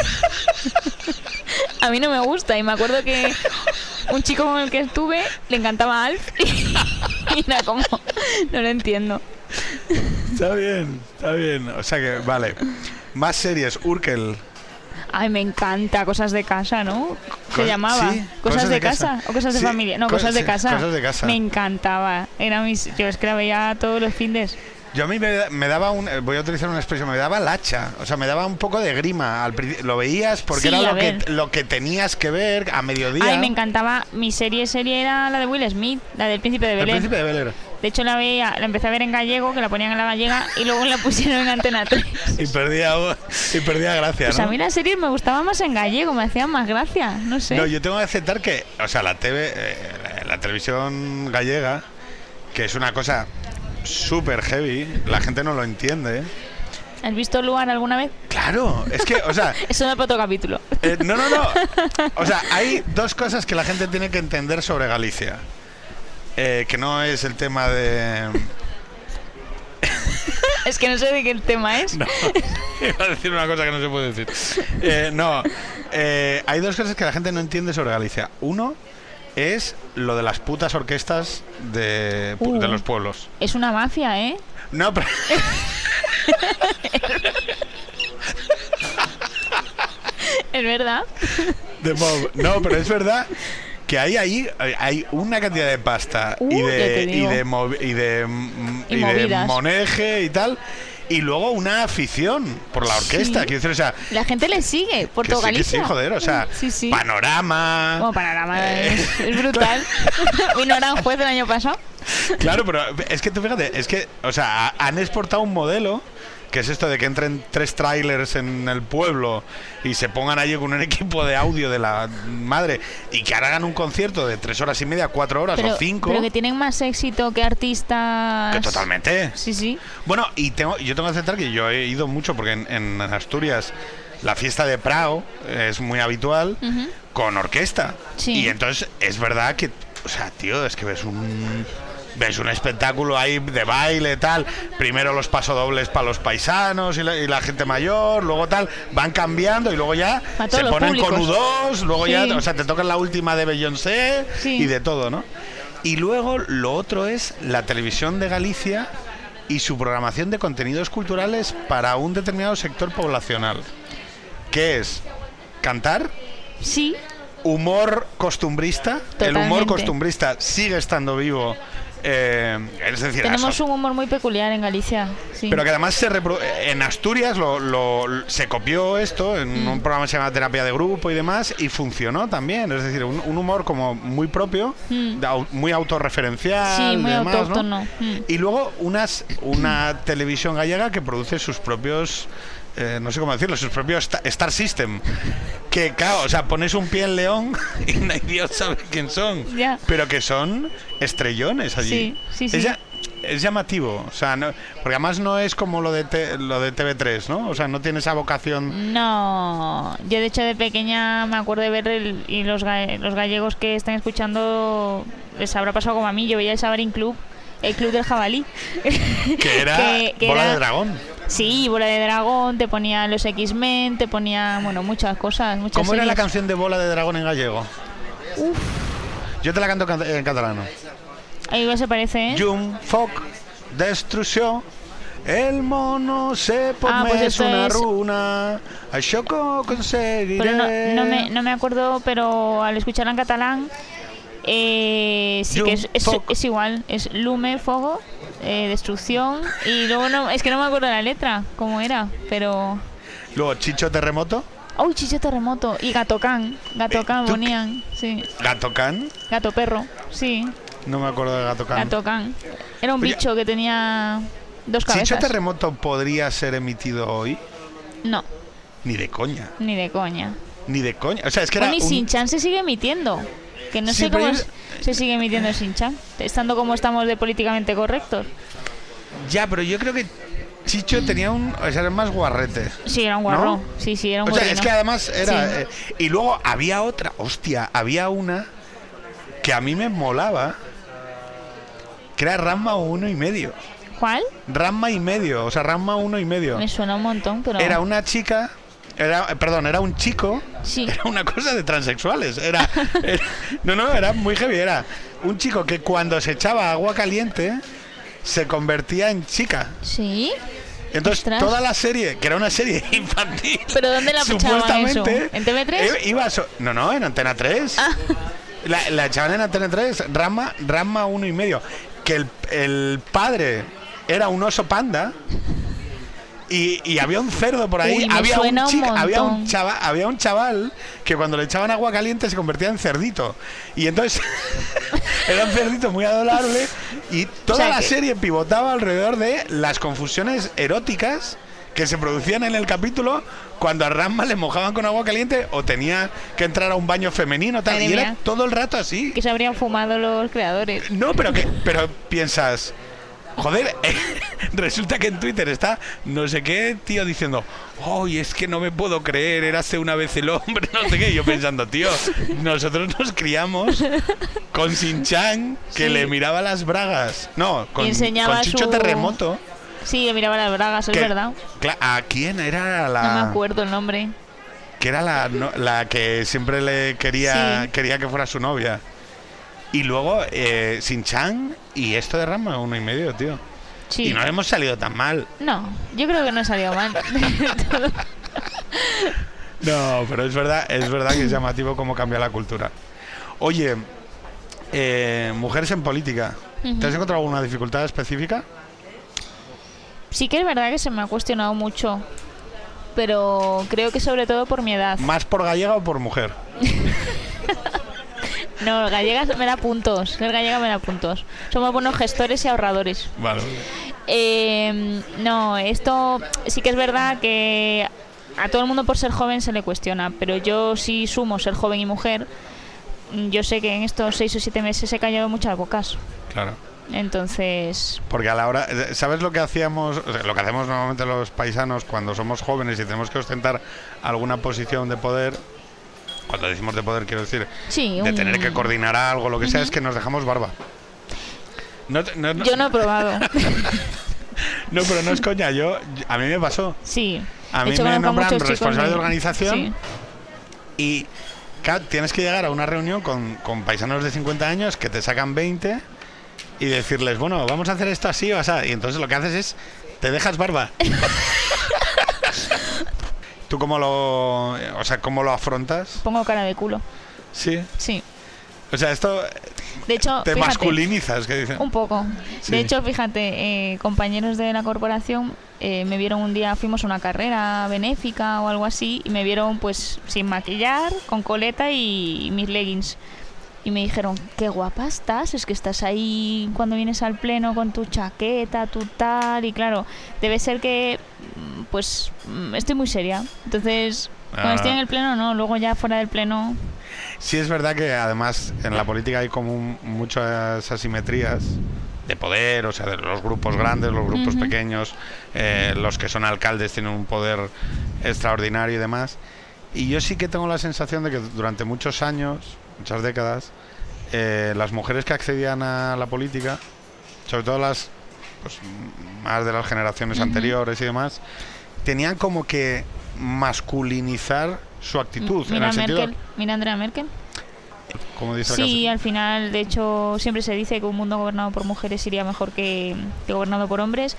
Speaker 2: A mí no me gusta. Y me acuerdo que un chico con el que estuve le encantaba Alf. Y era como... No lo entiendo.
Speaker 1: Está bien, está bien. O sea que, vale. Más series. Urkel.
Speaker 2: Ay, me encanta. Cosas de casa, ¿no? Se
Speaker 1: Co-
Speaker 2: llamaba.
Speaker 1: sí,
Speaker 2: ¿Cosas, de, casa? ¿O cosas de
Speaker 1: Sí,
Speaker 2: familia? No,
Speaker 1: co-
Speaker 2: cosas de
Speaker 1: sí,
Speaker 2: casa.
Speaker 1: Cosas de casa.
Speaker 2: Me encantaba. Era mis... Yo es que la veía todos los fines.
Speaker 1: Yo a mí me, me daba un... Voy a utilizar una expresión. Me daba lacha. O sea, me daba un poco de grima. Al principio lo veías porque
Speaker 2: Sí,
Speaker 1: era
Speaker 2: a
Speaker 1: lo que,
Speaker 2: ver.
Speaker 1: lo que tenías que ver a mediodía.
Speaker 2: Ay, me encantaba. Mi serie serie era la de Will Smith, la del Príncipe de
Speaker 1: El
Speaker 2: Belén.
Speaker 1: Príncipe de Bel-Air.
Speaker 2: De hecho, la veía, la empecé a ver en gallego, que la ponían en la gallega, y luego la pusieron en Antena tres.
Speaker 1: Y perdía, y perdía gracia,
Speaker 2: Pues
Speaker 1: ¿no?
Speaker 2: a mí las series me gustaban más en gallego, me hacían más gracia, no sé.
Speaker 1: No, yo tengo que aceptar que, o sea, la T V, eh, la televisión gallega, que es una cosa súper heavy, la gente no lo entiende.
Speaker 2: ¿Has visto Luan alguna vez?
Speaker 1: Claro, es que, o sea,
Speaker 2: Eso no es para otro capítulo.
Speaker 1: eh, no, no, no. O sea, hay dos cosas que la gente tiene que entender sobre Galicia. Eh, que no es el tema de...
Speaker 2: Es que no sé de qué el tema es.
Speaker 1: No, iba a decir una cosa que no se puede decir. Eh, no, eh, hay dos cosas que la gente no entiende sobre Galicia. Uno es lo de las putas orquestas de,
Speaker 2: Uh.
Speaker 1: de los pueblos.
Speaker 2: Es una mafia, ¿eh?
Speaker 1: No, pero...
Speaker 2: Es verdad.
Speaker 1: de mob. No, pero es verdad que hay ahí hay, hay una cantidad de pasta
Speaker 2: Uh,
Speaker 1: y
Speaker 2: ya te
Speaker 1: de y
Speaker 2: digo.
Speaker 1: de mov- y de mm,
Speaker 2: Y
Speaker 1: y de
Speaker 2: movidas.
Speaker 1: moneje y tal, Y luego una afición por la orquesta.
Speaker 2: Sí.
Speaker 1: Quiero decir, o sea,
Speaker 2: la gente le sigue por todo
Speaker 1: sí,
Speaker 2: Galicia.
Speaker 1: sí, joder, o sea,
Speaker 2: sí, sí.
Speaker 1: Panorama.
Speaker 2: Bueno, Panorama eh, es, es brutal. Vino Aranjuez el año pasado.
Speaker 1: Claro, pero es que tú fíjate, es que, o sea, han exportado un modelo que es esto de que entren tres trailers en el pueblo y se pongan allí con un equipo de audio de la madre y que hagan un concierto de tres horas y media, cuatro horas
Speaker 2: pero,
Speaker 1: o cinco.
Speaker 2: Pero que tienen más éxito que artistas.
Speaker 1: Que totalmente.
Speaker 2: Sí, sí.
Speaker 1: Bueno, y tengo, yo tengo que aceptar que yo he ido mucho porque en, en Asturias la fiesta de Prado es muy habitual uh-huh. con orquesta.
Speaker 2: Sí.
Speaker 1: Y entonces es verdad que, o sea, tío, es que ves un... ves un espectáculo ahí de baile, tal. Primero los pasodobles para los paisanos y la, y la gente mayor, luego tal. Van cambiando y luego ya se ponen
Speaker 2: públicos.
Speaker 1: con U dos, luego
Speaker 2: sí.
Speaker 1: ya, o sea, te tocan la última de Beyoncé
Speaker 2: sí.
Speaker 1: y de todo, ¿no? Y luego lo otro es la televisión de Galicia y su programación de contenidos culturales para un determinado sector poblacional. ¿Qué es? ¿Cantar?
Speaker 2: Sí.
Speaker 1: Humor costumbrista.
Speaker 2: Totalmente.
Speaker 1: El humor costumbrista sigue estando vivo. Eh, es decir,
Speaker 2: tenemos
Speaker 1: eso,
Speaker 2: un humor muy peculiar en Galicia, sí.
Speaker 1: Pero que además se repro- en Asturias lo, lo, se copió esto en mm. un programa que se llama Terapia de Grupo y demás y funcionó también, es decir, un, un humor como muy propio, mm. muy autorreferencial,
Speaker 2: sí, muy
Speaker 1: y demás,
Speaker 2: autóctono,
Speaker 1: ¿no?
Speaker 2: mm.
Speaker 1: Y luego unas una televisión gallega que produce sus propios Eh, no sé cómo decirlo, sus propios Star System. Que, claro, o sea, pones un pie en León y nadie Dios sabe quién son.
Speaker 2: Yeah.
Speaker 1: Pero que son estrellones allí.
Speaker 2: Sí, sí, sí.
Speaker 1: Es, ya, es llamativo, o sea, no, porque además no es como lo de, te, lo de T V tres, ¿no? O sea, no tiene esa vocación.
Speaker 2: No, yo de hecho de pequeña me acuerdo de ver el, y los, los gallegos que están escuchando les habrá pasado como a mí. Yo veía el Sabarín Club, el Club del Jabalí.
Speaker 1: Que era
Speaker 2: que, que
Speaker 1: Bola
Speaker 2: era,
Speaker 1: de Dragón.
Speaker 2: Sí, Bola de Dragón, te ponía los X-Men, te ponía, bueno, muchas cosas, muchas
Speaker 1: ¿Cómo
Speaker 2: series.
Speaker 1: era la canción de Bola de Dragón en gallego?
Speaker 2: Uf.
Speaker 1: Yo te la canto en catalano.
Speaker 2: Ahí igual se parece, ¿eh?
Speaker 1: Jum, foc, destrucció, el mono se pot
Speaker 2: ah, pues
Speaker 1: més una
Speaker 2: es...
Speaker 1: runa, això que conseguiré.
Speaker 2: Pero no, no, me, no me acuerdo, pero al escucharla en catalán, eh, sí
Speaker 1: Jum,
Speaker 2: que es, es, es igual, es lume, fuego, eh, destrucción, y luego no, es que no me acuerdo la letra, cómo era, pero...
Speaker 1: Luego Chicho Terremoto.
Speaker 2: ¡Uy, Chicho Terremoto! Y Gato Can, Gato Can
Speaker 1: ¿Tú
Speaker 2: ponían, sí.
Speaker 1: ¿Gato Can?
Speaker 2: Gato Perro, sí.
Speaker 1: No me acuerdo de Gato Can.
Speaker 2: Gato Can. Era un
Speaker 1: Oye,
Speaker 2: bicho que tenía dos cabezas.
Speaker 1: ¿Chicho Terremoto podría ser emitido hoy?
Speaker 2: No.
Speaker 1: Ni de coña.
Speaker 2: Ni de coña.
Speaker 1: Ni de coña. O sea, es que
Speaker 2: bueno,
Speaker 1: era
Speaker 2: y
Speaker 1: un...
Speaker 2: Shin-Chan se sigue emitiendo. Que no
Speaker 1: sí,
Speaker 2: sé cómo
Speaker 1: yo...
Speaker 2: es, se sigue emitiendo Shin-Chan. Estando como estamos de políticamente correctos.
Speaker 1: Ya, pero yo creo que Chicho tenía un... O sea, era más guarrete.
Speaker 2: Sí, era un guarro.
Speaker 1: ¿No?
Speaker 2: Sí, sí, era un
Speaker 1: O sea,
Speaker 2: gorrino.
Speaker 1: es que además era...
Speaker 2: Sí.
Speaker 1: Eh, y luego había otra... Hostia, había una que a mí me molaba, que era Ranma uno y medio.
Speaker 2: ¿Cuál?
Speaker 1: Ranma y medio, o sea, Ranma uno y medio.
Speaker 2: Me suena un montón, pero...
Speaker 1: Era una chica... Era, perdón, era un chico.
Speaker 2: Sí.
Speaker 1: Era una cosa de transexuales. Era, era, no, no, era muy heavy. Era un chico que cuando se echaba agua caliente se convertía en chica.
Speaker 2: ¿Sí?
Speaker 1: Entonces
Speaker 2: Ostras.
Speaker 1: toda la serie, que era una serie infantil,
Speaker 2: ¿Pero dónde la echaban eso?
Speaker 1: supuestamente,
Speaker 2: ¿En T V tres?
Speaker 1: eh, Iba so no, no, en Antena tres.
Speaker 2: Ah.
Speaker 1: La, la echaban en Antena tres, Ranma, Ranma uno y medio. Que el, el padre era un oso panda. Y, y había un cerdo por ahí.
Speaker 2: Uy, me
Speaker 1: había, un
Speaker 2: suena un
Speaker 1: chica, había, un
Speaker 2: montón.
Speaker 1: chaval, había un chaval que cuando le echaban agua caliente se convertía en cerdito. Y entonces era un cerdito muy adorable. Y toda
Speaker 2: O sea
Speaker 1: la
Speaker 2: que-
Speaker 1: serie pivotaba alrededor de las confusiones eróticas que se producían en el capítulo cuando a Ranma le mojaban con agua caliente o tenía que entrar a un baño femenino. Tal,
Speaker 2: Madre
Speaker 1: y era
Speaker 2: mía.
Speaker 1: todo el rato así.
Speaker 2: Que se habrían fumado los creadores.
Speaker 1: No, pero que pero piensas, joder, eh, resulta que en Twitter está no sé qué tío diciendo, ¡ay, es que no me puedo creer, érase una vez el hombre! No sé qué. Y yo pensando, tío, nosotros nos criamos con Shin-Chan, que
Speaker 2: Sí.
Speaker 1: le miraba las bragas. No, con,
Speaker 2: Y enseñaba
Speaker 1: con Chicho
Speaker 2: su-
Speaker 1: Terremoto.
Speaker 2: Sí, le miraba las bragas, es
Speaker 1: que-
Speaker 2: verdad.
Speaker 1: cla- ¿A quién era la...?
Speaker 2: No me acuerdo el nombre.
Speaker 1: Que era la, no, la que siempre le quería,
Speaker 2: Sí.
Speaker 1: quería que fuera su novia. Y luego eh, Shin-Chan y esto de Ranma uno y medio, tío.
Speaker 2: Sí.
Speaker 1: Y no hemos salido tan mal.
Speaker 2: No, yo creo que no ha salido mal.
Speaker 1: No, pero es verdad, es verdad que es llamativo cómo cambia la cultura. Oye, eh, mujeres en política.
Speaker 2: Ujú.
Speaker 1: ¿Te has encontrado alguna dificultad específica?
Speaker 2: Sí que es verdad que se me ha cuestionado mucho, pero creo que sobre todo por mi edad.
Speaker 1: ¿Más por gallega o por mujer?
Speaker 2: No, gallega me da puntos. Ser gallega me da puntos. Somos buenos gestores y ahorradores.
Speaker 1: Vale.
Speaker 2: Eh, no, esto sí que es verdad que a todo el mundo por ser joven se le cuestiona, pero yo sí sumo ser joven y mujer. Yo sé que en estos seis o siete meses he callado muchas bocas.
Speaker 1: Claro.
Speaker 2: Entonces...
Speaker 1: Porque a la hora... ¿Sabes lo que hacíamos? O sea, lo que hacemos normalmente los paisanos cuando somos jóvenes y tenemos que ostentar alguna posición de poder... Cuando decimos de poder, quiero decir,
Speaker 2: sí,
Speaker 1: de
Speaker 2: un...
Speaker 1: tener que coordinar algo, lo que uh-huh. sea, es que nos dejamos barba. No, no, no.
Speaker 2: Yo no he probado.
Speaker 1: No, pero no es coña. Yo, a mí me pasó.
Speaker 2: Sí.
Speaker 1: A mí me nombran responsable de organización sí. y claro, tienes que llegar a una reunión con, con paisanos de cincuenta años que te sacan veinte y decirles, bueno, vamos a hacer esto así o así. Y entonces lo que haces es, te dejas barba. ¿Tú cómo lo, o sea, cómo lo afrontas?
Speaker 2: Pongo cara de culo.
Speaker 1: ¿Sí?
Speaker 2: Sí.
Speaker 1: O sea, esto...
Speaker 2: De hecho,
Speaker 1: te
Speaker 2: fíjate,
Speaker 1: masculinizas, ¿qué dicen?
Speaker 2: Un poco. Sí. De hecho, fíjate, eh, compañeros de la corporación eh, me vieron un día, fuimos a una carrera benéfica o algo así, y me vieron pues sin maquillar, con coleta y, y mis leggings. Y me dijeron, qué guapa estás, es que estás ahí cuando vienes al pleno con tu chaqueta, tu tal, y claro, debe ser que pues estoy muy seria. Entonces, cuando ah. estoy en el pleno no, luego ya fuera del pleno...
Speaker 1: Sí, es verdad que además en la política hay como un, muchas asimetrías de poder, o sea, de los grupos grandes, los grupos uh-huh. pequeños, eh, los que son alcaldes tienen un poder extraordinario y demás. Y yo sí que tengo la sensación de que durante muchos años, muchas décadas, eh, las mujeres que accedían a la política, sobre todo las pues, más de las generaciones uh-huh. anteriores y demás, tenían como que masculinizar su actitud.
Speaker 2: Mira,
Speaker 1: en el
Speaker 2: Merkel,
Speaker 1: sentido...
Speaker 2: mira Angela Merkel.
Speaker 1: Como dice
Speaker 2: sí,
Speaker 1: la
Speaker 2: al final, de hecho, siempre se dice que un mundo gobernado por mujeres iría mejor que, que gobernado por hombres.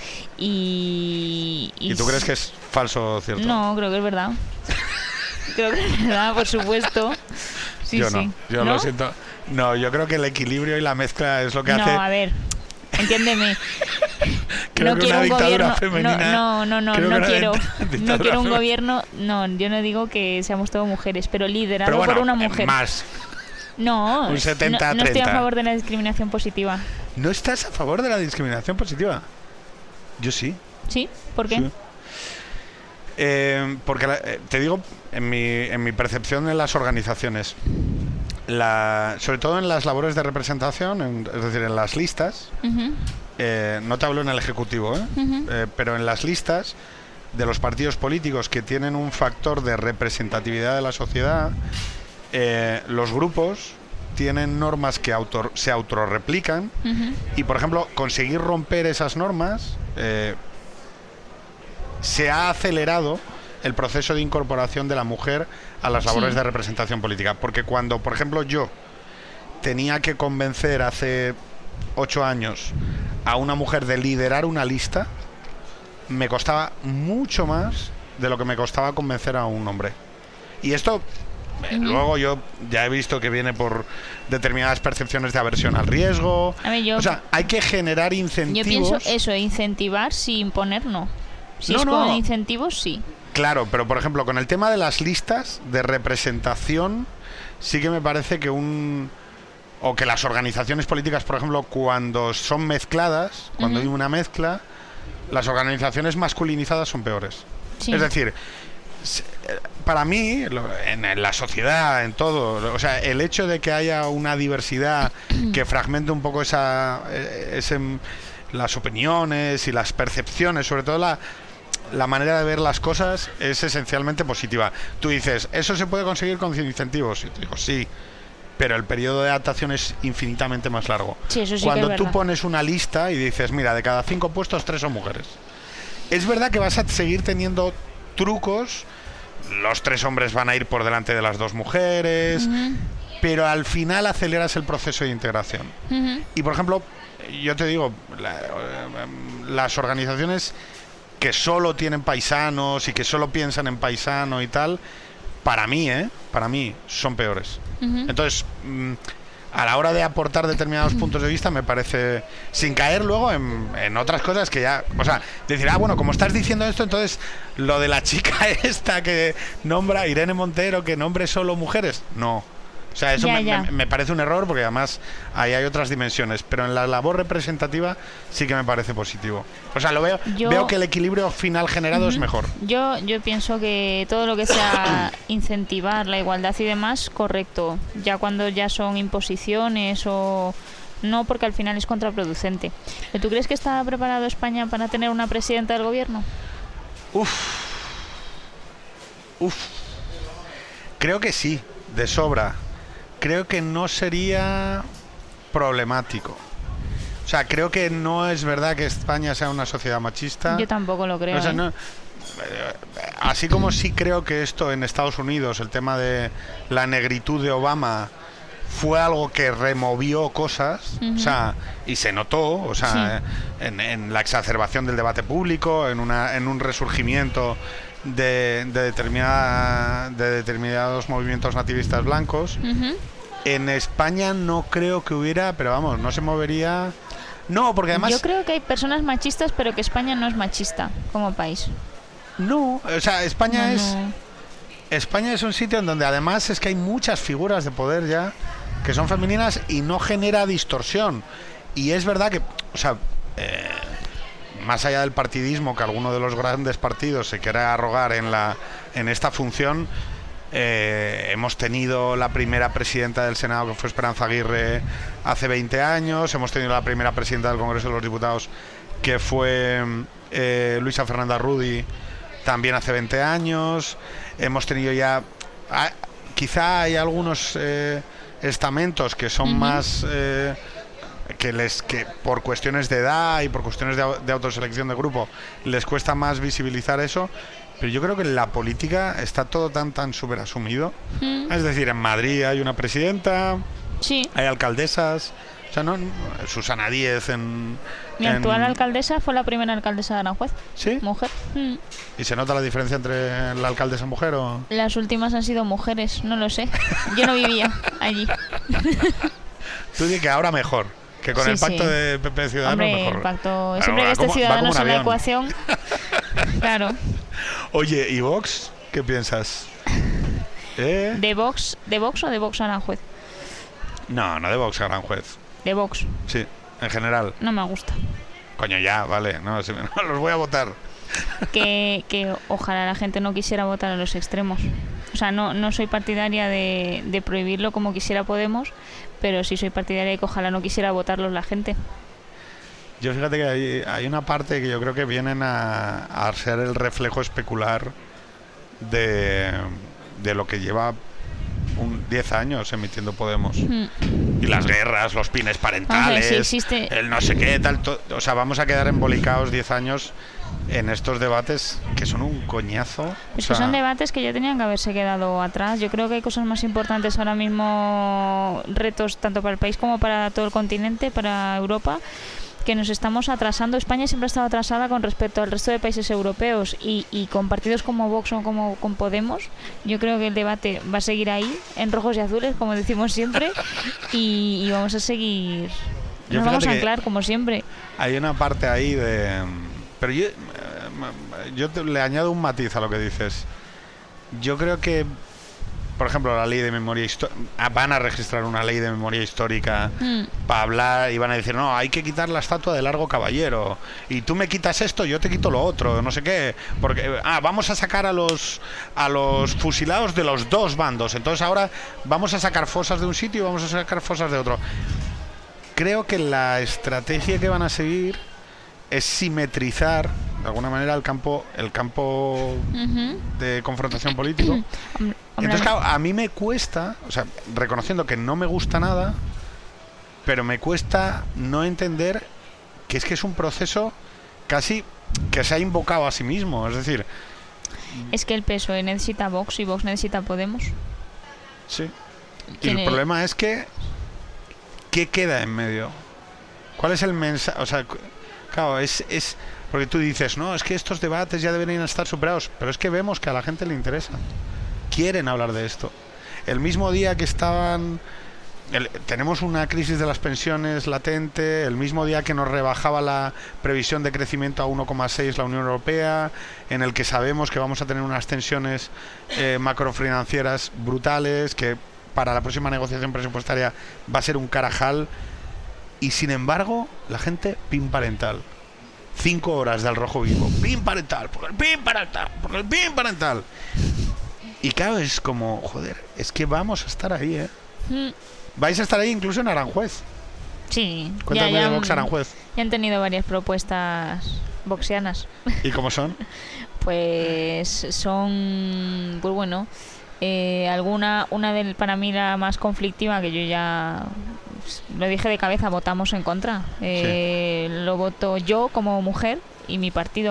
Speaker 2: Y,
Speaker 1: y... ¿Y tú crees que es falso o cierto?
Speaker 2: No, creo que es verdad. Creo que es verdad, por supuesto. Sí,
Speaker 1: yo no,
Speaker 2: sí.
Speaker 1: yo
Speaker 2: ¿No?
Speaker 1: lo siento. No, yo creo que el equilibrio y la mezcla es lo que
Speaker 2: no,
Speaker 1: hace...
Speaker 2: No, a ver, entiéndeme.
Speaker 1: Creo
Speaker 2: no
Speaker 1: que
Speaker 2: quiero
Speaker 1: una
Speaker 2: un gobierno
Speaker 1: femenina,
Speaker 2: no no no no, no quiero no quiero un
Speaker 1: femenina.
Speaker 2: gobierno no yo no digo que seamos todos mujeres pero liderado
Speaker 1: pero bueno,
Speaker 2: por una mujer
Speaker 1: más
Speaker 2: no
Speaker 1: un setenta,
Speaker 2: no, no estoy a favor de la discriminación positiva.
Speaker 1: ¿No estás a favor de la discriminación positiva? Yo sí.
Speaker 2: ¿Sí? ¿Por qué? Sí.
Speaker 1: Eh, porque la, eh, te digo en mi en mi percepción en las organizaciones, la, sobre todo en las labores de representación, en, es decir, en las listas. Uh-huh. Eh, no te hablo en el ejecutivo, ¿eh? Uh-huh. Eh, pero en las listas de los partidos políticos que tienen un factor de representatividad de la sociedad, eh, los grupos tienen normas que auto, se autorreplican uh-huh. y, por ejemplo, conseguir romper esas normas eh, se ha acelerado el proceso de incorporación de la mujer a las labores sí. de representación política. Porque cuando, por ejemplo, yo tenía que convencer hace ocho años a una mujer de liderar una lista, me costaba mucho más de lo que me costaba convencer a un hombre. Y esto, eh, uh-huh. luego yo ya he visto que viene por determinadas percepciones de aversión al riesgo.
Speaker 2: A ver, yo,
Speaker 1: o sea, hay que generar incentivos.
Speaker 2: Yo pienso eso, incentivar sin imponer, no. Si
Speaker 1: no,
Speaker 2: es
Speaker 1: no.
Speaker 2: con incentivos, sí.
Speaker 1: Claro, pero por ejemplo, con el tema de las listas de representación, sí que me parece que un... o que las organizaciones políticas, por ejemplo, cuando son mezcladas, cuando uh-huh. hay una mezcla, las organizaciones masculinizadas son peores. Sí. Es decir, para mí, en la sociedad, en todo, o sea, el hecho de que haya una diversidad que fragmente un poco esa, ese, las opiniones y las percepciones, sobre todo la, la manera de ver las cosas, es esencialmente positiva. Tú dices, ¿eso se puede conseguir con incentivos? Y te digo, sí. Pero el periodo de adaptación es infinitamente más largo.
Speaker 2: Sí, eso sí.
Speaker 1: Cuando
Speaker 2: que es
Speaker 1: tú
Speaker 2: verdad.
Speaker 1: pones una lista y dices, mira, de cada cinco puestos, tres son mujeres. Es verdad que vas a seguir teniendo trucos, los tres hombres van a ir por delante de las dos mujeres, uh-huh. pero al final aceleras el proceso de integración. Uh-huh. Y, por ejemplo, yo te digo, la, las organizaciones que solo tienen paisanos y que solo piensan en paisano y tal, para mí, ¿eh? Para mí, son peores. Uh-huh. Entonces, mmm, a la hora de aportar determinados puntos de vista me parece, sin caer luego en, en otras cosas que ya, o sea, decir, ah, bueno, como estás diciendo esto, entonces lo de la chica esta que nombra, Irene Montero, que nombre solo mujeres, no. O sea, eso
Speaker 2: Ya,
Speaker 1: me,
Speaker 2: ya.
Speaker 1: me- me parece un error porque además ahí hay otras dimensiones, pero en la labor representativa sí que me parece positivo. O sea, lo veo,
Speaker 2: Yo-
Speaker 1: veo que el equilibrio final generado es mejor.
Speaker 2: Yo, yo pienso que todo lo que sea incentivar la igualdad y demás, correcto. Ya cuando ya son imposiciones o no, porque al final es contraproducente. ¿Pero tú crees que está preparado España para tener una presidenta del gobierno?
Speaker 1: Uf. Uf. Creo que sí, de sobra. Creo que no sería problemático. O sea, creo que no es verdad que España sea una sociedad machista.
Speaker 2: Yo tampoco lo creo.
Speaker 1: O sea,
Speaker 2: ¿eh?
Speaker 1: no- eh, así como sí creo que esto en Estados Unidos, el tema de la negritud de Obama, fue algo que removió cosas,
Speaker 2: Ujú.
Speaker 1: o sea, y se notó, o sea, en, en la exacerbación del debate público, en una en un resurgimiento de, de, determinada, de determinados movimientos nativistas blancos.
Speaker 2: Ujú.
Speaker 1: En España no creo que hubiera, pero vamos, no se movería. No, porque además
Speaker 2: Yo creo que hay personas machistas, pero que España no es machista como país.
Speaker 1: no, o sea, España
Speaker 2: No,
Speaker 1: es
Speaker 2: no.
Speaker 1: España es un sitio en donde además es que hay muchas figuras de poder ya que son femeninas y no genera distorsión. Y es verdad que, o sea, eh, más allá del partidismo que alguno de los grandes partidos se quiere arrogar en la en esta función, eh, hemos tenido la primera presidenta del Senado que fue Esperanza Aguirre hace veinte años, hemos tenido la primera presidenta del Congreso de los Diputados que fue eh, Luisa Fernanda Rudi también hace veinte años. Hemos tenido ya, ah, quizá hay algunos eh, estamentos que son
Speaker 2: Ujú.
Speaker 1: más eh, que les que por cuestiones de edad y por cuestiones de, au- de autoselección de grupo les cuesta más visibilizar eso, pero yo creo que en la política está todo tan tan súper asumido.
Speaker 2: Mm,
Speaker 1: Es decir, en Madrid hay una presidenta,
Speaker 2: Sí,
Speaker 1: hay alcaldesas, o sea, no, Susana Díez en
Speaker 2: mi
Speaker 1: en-
Speaker 2: actual alcaldesa fue la primera alcaldesa de Aranjuez,
Speaker 1: ¿Sí?
Speaker 2: mujer. Mm.
Speaker 1: ¿Y se nota la diferencia entre la alcaldesa mujer o...?
Speaker 2: Las últimas han sido mujeres, no lo sé. Yo no vivía allí.
Speaker 1: Tú dices que ahora mejor, que con
Speaker 2: Sí,
Speaker 1: el pacto
Speaker 2: sí.
Speaker 1: de P P Ciudadanos
Speaker 2: Hombre,
Speaker 1: mejor.
Speaker 2: el pacto.
Speaker 1: Bueno,
Speaker 2: Siempre
Speaker 1: va
Speaker 2: que esté
Speaker 1: como- va como
Speaker 2: Ciudadanos
Speaker 1: un
Speaker 2: en la
Speaker 1: avión.
Speaker 2: ecuación. Claro.
Speaker 1: Oye, ¿y Vox? ¿Qué piensas? ¿Eh?
Speaker 2: ¿De Vox, ¿De Vox o de Vox Aranjuez?
Speaker 1: No, no de Vox, Aranjuez.
Speaker 2: De Vox.
Speaker 1: Sí, en general.
Speaker 2: No me gusta.
Speaker 1: Coño, ya, vale, no, si me- no los voy a votar.
Speaker 2: Que, que ojalá la gente no quisiera votar a los extremos. O sea, no, no soy partidaria de, de prohibirlo como quisiera Podemos, pero sí soy partidaria de que ojalá no quisiera votarlos la gente.
Speaker 1: Yo fíjate que hay, hay una parte que yo creo que vienen a, a ser el reflejo especular de, de lo que lleva un diez años emitiendo Podemos.
Speaker 2: Mm.
Speaker 1: Y las guerras, los pines parentales,
Speaker 2: Hombre, sí existe-
Speaker 1: el no sé qué, tal. to- o sea, vamos a quedar embolicados diez años en estos debates que son un coñazo.
Speaker 2: Es
Speaker 1: o
Speaker 2: que
Speaker 1: sea,
Speaker 2: son debates que ya tenían que haberse quedado atrás. Yo creo que hay cosas más importantes ahora mismo, retos tanto para el país como para todo el continente, para Europa, que nos estamos atrasando. España siempre ha estado atrasada con respecto al resto de países europeos y, y con partidos como Vox o como con Podemos. Yo creo que el debate va a seguir ahí, en rojos y azules, como decimos siempre, y, y vamos a seguir.
Speaker 1: Yo
Speaker 2: Nos vamos
Speaker 1: fíjate
Speaker 2: a
Speaker 1: que-
Speaker 2: anclar, como siempre.
Speaker 1: hay una parte ahí de... Pero yo, eh, yo te- le añado un matiz a lo que dices. Yo creo que, por ejemplo, la ley de memoria histórica... Van a registrar una ley de memoria histórica
Speaker 2: Mm.
Speaker 1: para hablar y van a decir, no, hay que quitar la estatua de Largo Caballero. Y tú me quitas esto, yo te quito lo otro, no sé qué. Porque, ah, vamos a sacar a los, a los fusilados de los dos bandos. Entonces ahora vamos a sacar fosas de un sitio y vamos a sacar fosas de otro. Creo que la estrategia que van a seguir es simetrizar de alguna manera el campo el campo
Speaker 2: Ujú.
Speaker 1: de confrontación político.
Speaker 2: Hombre, hombre,
Speaker 1: Entonces, claro, a mí me cuesta, o sea, reconociendo que no me gusta nada, pero me cuesta no entender que es que es un proceso casi que se ha invocado a sí mismo. Es decir,
Speaker 2: es que el P S O E necesita Vox y Vox necesita Podemos.
Speaker 1: sí. Y
Speaker 2: Tiene-
Speaker 1: el problema es que ¿qué queda en medio? ¿Cuál es el mensaje? O sea, cu- claro, es, es porque tú dices, no, es que estos debates ya deberían estar superados, pero es que vemos que a la gente le interesa. Quieren hablar de esto. El mismo día que estaban el, tenemos una crisis de las pensiones latente, el mismo día que nos rebajaba la previsión de crecimiento a uno coma seis la Unión Europea, en el que sabemos que vamos a tener unas tensiones eh, macrofinancieras brutales, que para la próxima negociación presupuestaria va a ser un carajal, y sin embargo, la gente pin parental. Cinco horas de Al Rojo Vivo, pin parental, porque el pin parental, porque el pin parental. Y claro, es como, joder, es que vamos a estar ahí, ¿eh? Mm. Vais a estar ahí incluso en Aranjuez.
Speaker 2: Sí.
Speaker 1: Cuéntame
Speaker 2: ya, ya,
Speaker 1: de Vox Aranjuez.
Speaker 2: Ya han tenido varias propuestas boxianas.
Speaker 1: ¿Y cómo son?
Speaker 2: Pues son, pues bueno, eh, alguna, una del, para mí la más conflictiva, que yo ya lo dije de cabeza, votamos en contra. Eh, sí. Lo voto yo como mujer y mi partido.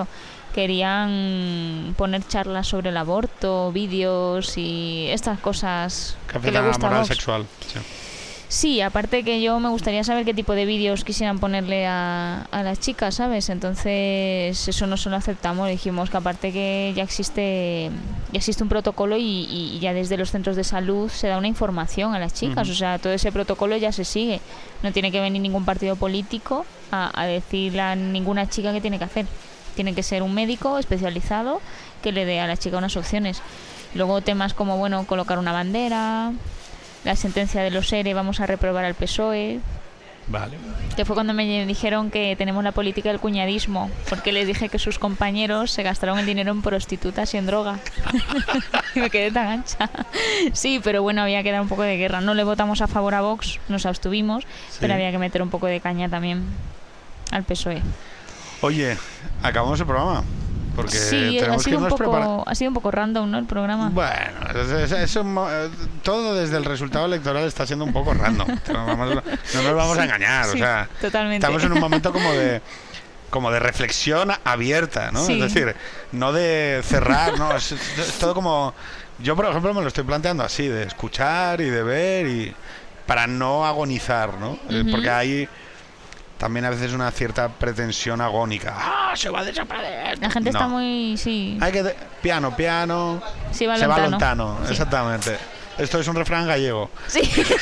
Speaker 2: Querían poner charlas sobre el aborto, vídeos y estas cosas
Speaker 1: que,
Speaker 2: que le gusta a
Speaker 1: moral
Speaker 2: Vox.
Speaker 1: Sexual. Sí.
Speaker 2: Sí, aparte que yo me gustaría saber qué tipo de vídeos quisieran ponerle a, a las chicas, ¿sabes? Entonces eso no se lo aceptamos. Dijimos que aparte que ya existe ya existe un protocolo y, y ya desde los centros de salud se da una información a las chicas. Uh-huh. O sea, todo ese protocolo ya se sigue. No tiene que venir ningún partido político a, a decirle a ninguna chica qué tiene que hacer. Tiene que ser un médico especializado que le dé a la chica unas opciones. Luego temas como, bueno, colocar una bandera, la sentencia de los E R E, vamos a reprobar al P S O E.
Speaker 1: Vale.
Speaker 2: Que fue cuando me dijeron que tenemos la política del cuñadismo, porque les dije que sus compañeros se gastaron el dinero en prostitutas y en droga. Y me quedé tan ancha. Sí, pero bueno, había que dar un poco de guerra. No le votamos a favor a Vox, nos abstuvimos, sí. Pero había que meter un poco de caña también al P S O E.
Speaker 1: Oye, acabamos el programa. Porque
Speaker 2: sí,
Speaker 1: tenemos
Speaker 2: ha sido,
Speaker 1: que
Speaker 2: un poco,
Speaker 1: prepara...
Speaker 2: ha sido un poco random, ¿no? El programa.
Speaker 1: Bueno, eso, eso, todo desde el resultado electoral está siendo un poco random. No, vamos, no nos vamos sí, a engañar.
Speaker 2: Sí,
Speaker 1: o sea,
Speaker 2: totalmente.
Speaker 1: Estamos en un momento como de como de reflexión abierta, ¿no? Sí. Es decir, no de cerrar, ¿no? Es, es todo como... Yo, por ejemplo, me lo estoy planteando así, de escuchar y de ver y para no agonizar, ¿no? Uh-huh. Porque hay... También a veces una cierta pretensión agónica. ¡Ah, se va a desaparecer!
Speaker 2: La gente no. Está muy... sí.
Speaker 1: Hay que... De... Piano, piano...
Speaker 2: Sí, va
Speaker 1: se
Speaker 2: lontano.
Speaker 1: va lontano. Sí. Exactamente. Esto es un refrán gallego.
Speaker 2: Sí.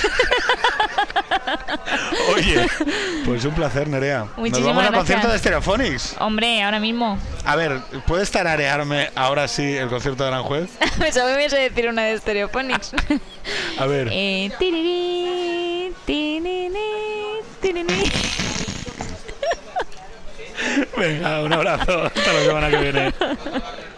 Speaker 1: Oye, pues un placer, Nerea.
Speaker 2: Muchísimas
Speaker 1: Nos vamos al
Speaker 2: gracias.
Speaker 1: concierto de Stereophonics.
Speaker 2: Hombre, ahora mismo.
Speaker 1: A ver, ¿puedes tararearme ahora sí el concierto de Aranjuez?
Speaker 2: Pensaba que me ibas a decir una de Stereophonics.
Speaker 1: A ver.
Speaker 2: Eh, tiriri, tiriri, tiriri.
Speaker 1: Venga, un abrazo. Hasta la semana que viene.